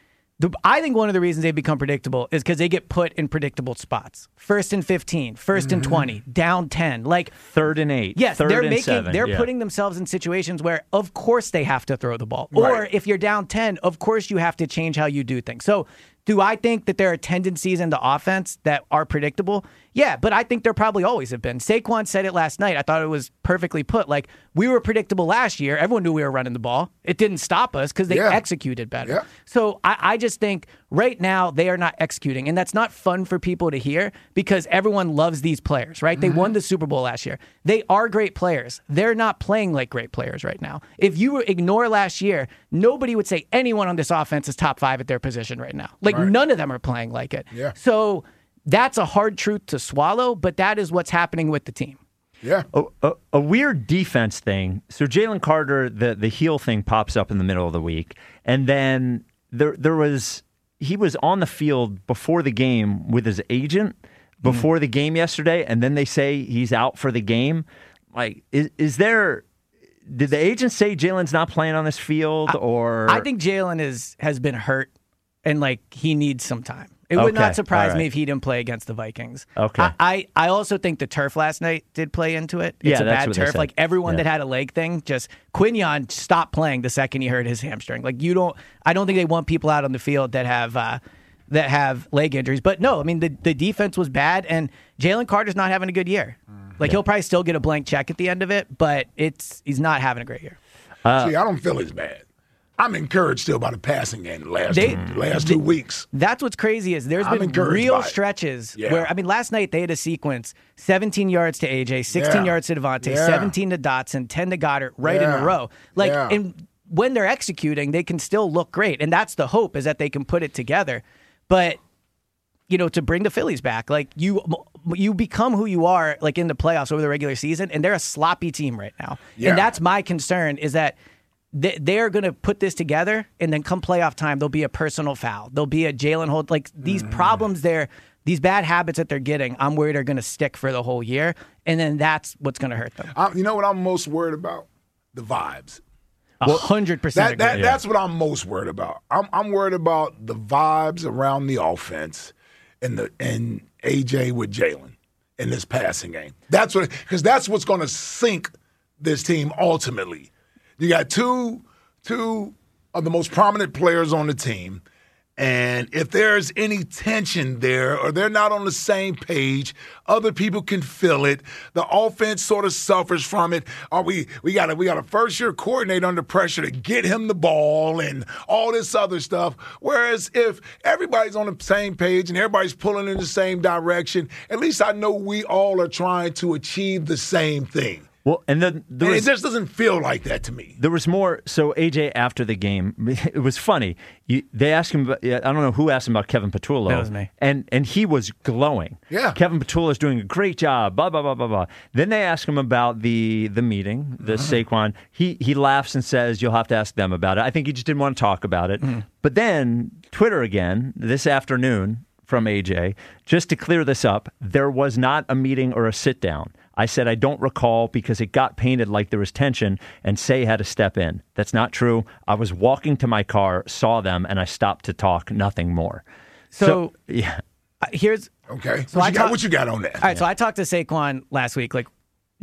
Speaker 10: I think one of the reasons they become predictable is because they get put in predictable spots. 1st and 15, 1st and 20, down 10,
Speaker 11: 3rd and 8.
Speaker 10: Yes,
Speaker 11: third and 7.
Speaker 10: They're putting themselves in situations where, of course, they have to throw the ball. Or if you're down 10, of course, you have to change how you do things. So, do I think that there are tendencies in the offense that are predictable? Yeah, but I think there probably always have been. Saquon said it last night. I thought it was perfectly put. We were predictable last year. Everyone knew we were running the ball. It didn't stop us because they executed better. Yeah. So I just think right now they are not executing. And that's not fun for people to hear because everyone loves these players, right? They won the Super Bowl last year. They are great players. They're not playing like great players right now. If you ignore last year, nobody would say anyone on this offense is top 5 at their position right now. None of them are playing like it.
Speaker 12: Yeah.
Speaker 10: So that's a hard truth to swallow, but that is what's happening with the team.
Speaker 12: Yeah.
Speaker 11: A weird defense thing. So Jalen Carter, the heel thing pops up in the middle of the week. And then he was on the field before the game with his agent before the game yesterday, and then they say he's out for the game. Did the agent say Jalen's not playing on this field? Or
Speaker 10: I think Jalen has been hurt and he needs some time. It would not surprise me if he didn't play against the Vikings.
Speaker 11: Okay.
Speaker 10: I also think the turf last night did play into it. It's a bad turf. Everyone that had a leg thing, Quinion stopped playing the second he hurt his hamstring. I don't think they want people out on the field that have leg injuries. But no, I mean the defense was bad, and Jalen Carter's not having a good year. He'll probably still get a blank check at the end of it, but he's not having a great year.
Speaker 12: See, I don't feel as bad. I'm encouraged still by the passing game the last 2 weeks.
Speaker 10: That's what's crazy is there's been real stretches where, last night they had a sequence, 17 yards to AJ, 16 yards to Devontae, 17 to Dotson, 10 to Goddard in a row. And when they're executing, they can still look great. And that's the hope is that they can put it together. But, to bring the Phillies back, you become who you are in the playoffs over the regular season, and they're a sloppy team right now. Yeah. And that's my concern is that they're going to put this together, and then come playoff time, there'll be a personal foul. There'll be a Jalen hold. These problems these bad habits that they're getting, I'm worried are going to stick for the whole year, and then that's what's going to hurt them.
Speaker 12: You know what I'm most worried about? The vibes.
Speaker 10: 100%.
Speaker 12: That's what I'm most worried about. I'm worried about the vibes around the offense and AJ with Jalen in this passing game. Because that's what's going to sink this team ultimately. You got two of the most prominent players on the team, And if there's any tension there or they're not on the same page, other people can feel it. The offense sort of suffers from it. We got a first-year coordinator under pressure to get him the ball and all this other stuff. Whereas if everybody's on the same page and everybody's pulling in the same direction, at least I know we all are trying to achieve the same thing.
Speaker 11: Well, and then
Speaker 12: it just doesn't feel like that to me.
Speaker 11: There was more. So AJ, after the game, it was funny. They asked him. I don't know who asked him about Kevin Patullo.
Speaker 10: That was me.
Speaker 11: And he was glowing.
Speaker 12: Yeah,
Speaker 11: Kevin Patullo is doing a great job. Blah blah blah blah blah. Then they ask him about the meeting, the Saquon. He laughs and says, "You'll have to ask them about it." I think he just didn't want to talk about it. But then Twitter again this afternoon from AJ, just to clear this up, there was not a meeting or a sit down. I said, I don't recall because it got painted like there was tension and Say had to step in. That's not true. I was walking to my car, saw them, and I stopped to talk, nothing more. So yeah.
Speaker 10: Here's
Speaker 12: okay.
Speaker 10: So
Speaker 12: what you got on that?
Speaker 10: All right, so I talked to Saquon last week. Like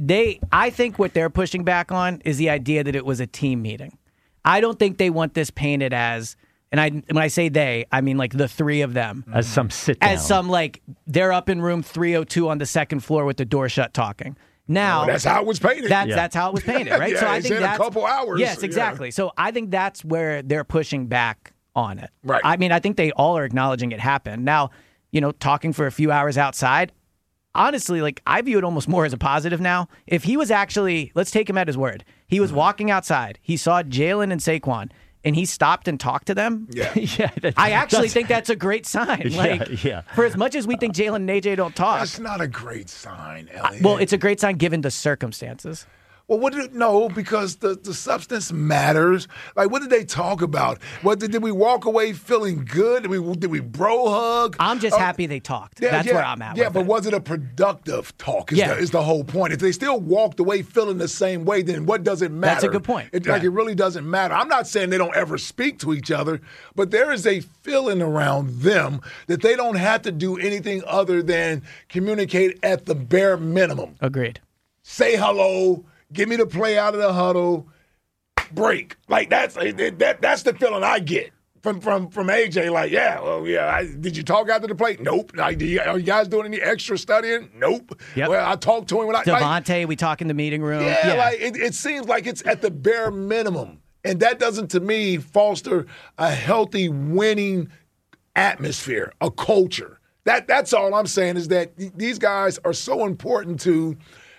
Speaker 10: I think what they're pushing back on is the idea that it was a team meeting. I don't think they want this painted as, and when I say they, I mean like the three of them.
Speaker 11: As some sit down.
Speaker 10: As some like they're up in room 302 on the second floor with the door shut talking. Now
Speaker 12: that's how it was painted.
Speaker 10: That's how it was painted, right?
Speaker 12: Yeah,
Speaker 10: so I think that's
Speaker 12: a couple hours.
Speaker 10: Yes, exactly. Yeah. So I think that's where they're pushing back on it.
Speaker 12: Right.
Speaker 10: I mean, I think they all are acknowledging it happened. Now, talking for a few hours outside, honestly, like I view it almost more as a positive now. If he was actually, let's take him at his word. He was walking outside. He saw Jalen and Saquon. And he stopped and talked to them.
Speaker 12: Yeah,
Speaker 10: I actually think that's a great sign. Like, for as much as we think Jalen and AJ don't talk,
Speaker 12: that's not a great sign, Elliot.
Speaker 10: Well, it's a great sign given the circumstances.
Speaker 12: Well, no, because the substance matters. Like, what did they talk about? Did we walk away feeling good? Did we bro hug?
Speaker 10: I'm just happy they talked. That's where I'm at.
Speaker 12: Yeah, but was it a productive talk? Is the whole point. If they still walked away feeling the same way, then what does it matter?
Speaker 10: That's a good point.
Speaker 12: It really doesn't matter. I'm not saying they don't ever speak to each other, but there is a feeling around them that they don't have to do anything other than communicate at the bare minimum.
Speaker 10: Agreed.
Speaker 12: Say hello. Give me the play out of the huddle, break. Like that's the feeling I get from AJ. Like, did you talk after the play? Nope. Like, are you guys doing any extra studying? Nope.
Speaker 10: Yep.
Speaker 12: Well, I talked to him when
Speaker 10: Devontae, we talk in the meeting room.
Speaker 12: Yeah. Like it seems like it's at the bare minimum, and that doesn't, to me, foster a healthy winning atmosphere, a culture. That's all I'm saying is that these guys are so important to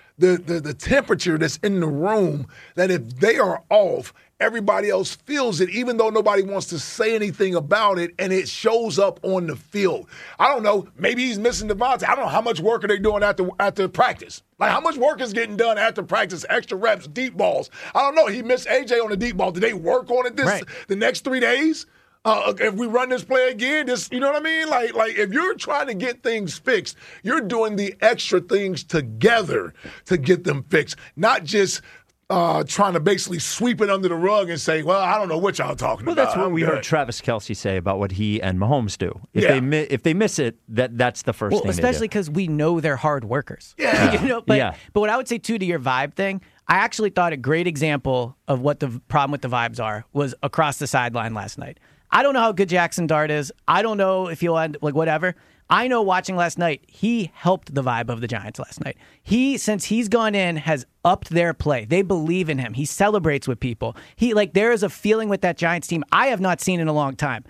Speaker 12: the temperature that's in the room, that if they are off, everybody else feels it, even though nobody wants to say anything about it, and it shows up on the field. I don't know. Maybe he's missing Devontae. I don't know how much work are they doing after practice. Like, how much work is getting done after practice, extra reps, deep balls? I don't know. He missed AJ on the deep ball. Did they work on it the next 3 days? If we run this play again, you know what I mean? Like if you're trying to get things fixed, you're doing the extra things together to get them fixed, not just trying to basically sweep it under the rug and say, well, I don't know what y'all talking about.
Speaker 11: Well, that's what we heard Travis Kelce say about what he and Mahomes do. If they miss it, that's the first thing they do.
Speaker 10: Especially because we know they're hard workers.
Speaker 12: Yeah.
Speaker 10: But what I would say, too, to your vibe thing, I actually thought a great example of what the problem with the vibes are was across the sideline last night. I don't know how good Jackson Dart is. I don't know if he'll end, whatever. I know watching last night, he helped the vibe of the Giants last night. Since he's gone in, has upped their play. They believe in him. He celebrates with people. There is a feeling with that Giants team I have not seen in a long time.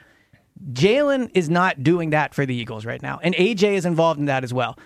Speaker 10: Jalen is not doing that for the Eagles right now, and AJ is involved in that as well.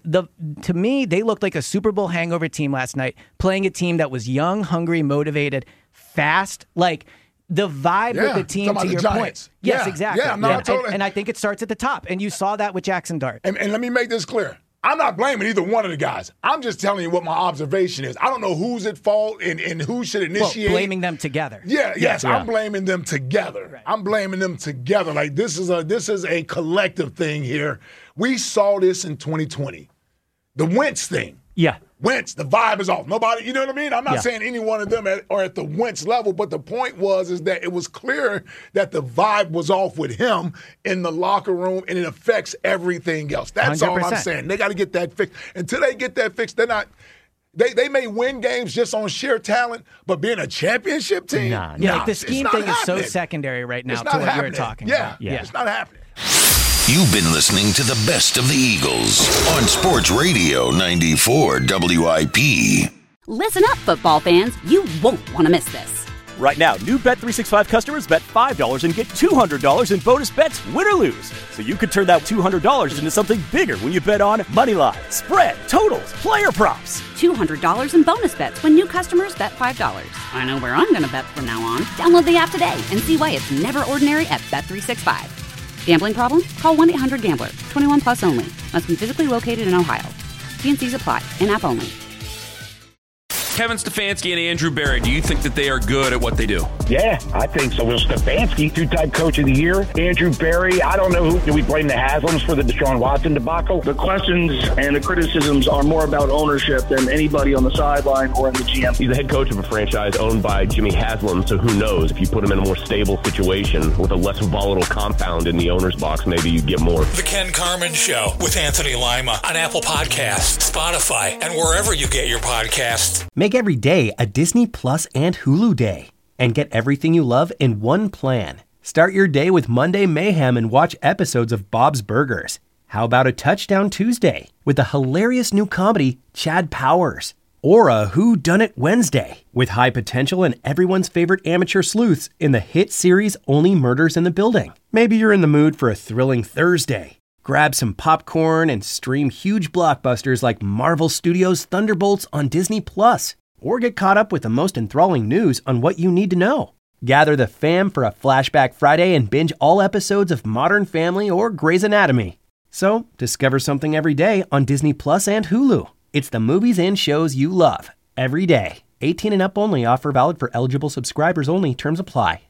Speaker 10: To me, they looked like a Super Bowl hangover team last night, playing a team that was young, hungry, motivated, fast, the vibe with the team, to your point. Yes, exactly. And I think it starts at the top. And you saw that with Jackson Dart.
Speaker 12: And let me make this clear. I'm not blaming either one of the guys. I'm just telling you what my observation is. I don't know who's at fault and who should initiate.
Speaker 10: Well, blaming them together.
Speaker 12: Yes. I'm blaming them together. Right. I'm blaming them together. Like, this is a collective thing here. We saw this in 2020. The Wentz thing.
Speaker 11: Yeah.
Speaker 12: Wentz, the vibe is off. Nobody, you know what I mean? I'm not saying any one of them are at the Wentz level, but the point is that it was clear that the vibe was off with him in the locker room, and it affects everything else. That's 100%. All I'm saying. They got to get that fixed. Until they get that fixed, they're not They may win games just on sheer talent, but being a championship team,
Speaker 10: like the scheme thing is so secondary right now to what you're talking about.
Speaker 12: Yeah, it's not happening.
Speaker 13: You've been listening to the best of the Eagles on Sports Radio 94 WIP.
Speaker 1: Listen up, football fans. You won't want to miss this.
Speaker 2: Right now, new Bet365 customers bet $5 and get $200 in bonus bets, win or lose. So you could turn that $200 into something bigger when you bet on Moneyline, spread, totals, player props.
Speaker 1: $200 in bonus bets when new customers bet $5. I know where I'm going to bet from now on. Download the app today and see why it's never ordinary at Bet365. Gambling problem? Call 1-800-GAMBLER. 21 plus only. Must be physically located in Ohio. T&Cs apply. In-app only.
Speaker 3: Kevin Stefanski and Andrew Berry, do you think that they are good at what they do?
Speaker 4: Yeah, I think so. Will Stefanski, two-time coach of the year. Andrew Berry, I don't know who. Do we blame the Haslams for the Deshaun Watson debacle?
Speaker 5: The questions and the criticisms are more about ownership than anybody on the sideline or in the GM.
Speaker 6: He's the head coach of a franchise owned by Jimmy Haslam, so who knows? If you put him in a more stable situation with a less volatile compound in the owner's box, maybe you get more.
Speaker 7: The Ken Carman Show with Anthony Lima on Apple Podcasts, Spotify, and wherever you get your podcasts.
Speaker 8: Make every day a Disney Plus and Hulu day and get everything you love in one plan. Start your day with Monday Mayhem and watch episodes of Bob's Burgers. How about a Touchdown Tuesday with the hilarious new comedy Chad Powers? Or a Who Done It Wednesday with high potential and everyone's favorite amateur sleuths in the hit series Only Murders in the Building. Maybe you're in the mood for a thrilling Thursday. Grab some popcorn and stream huge blockbusters like Marvel Studios' Thunderbolts on Disney+. Or get caught up with the most enthralling news on what you need to know. Gather the fam for a Flashback Friday and binge all episodes of Modern Family or Grey's Anatomy. So, discover something every day on Disney Plus and Hulu. It's the movies and shows you love, every day. 18 and up only. Offer valid for eligible subscribers only. Terms apply.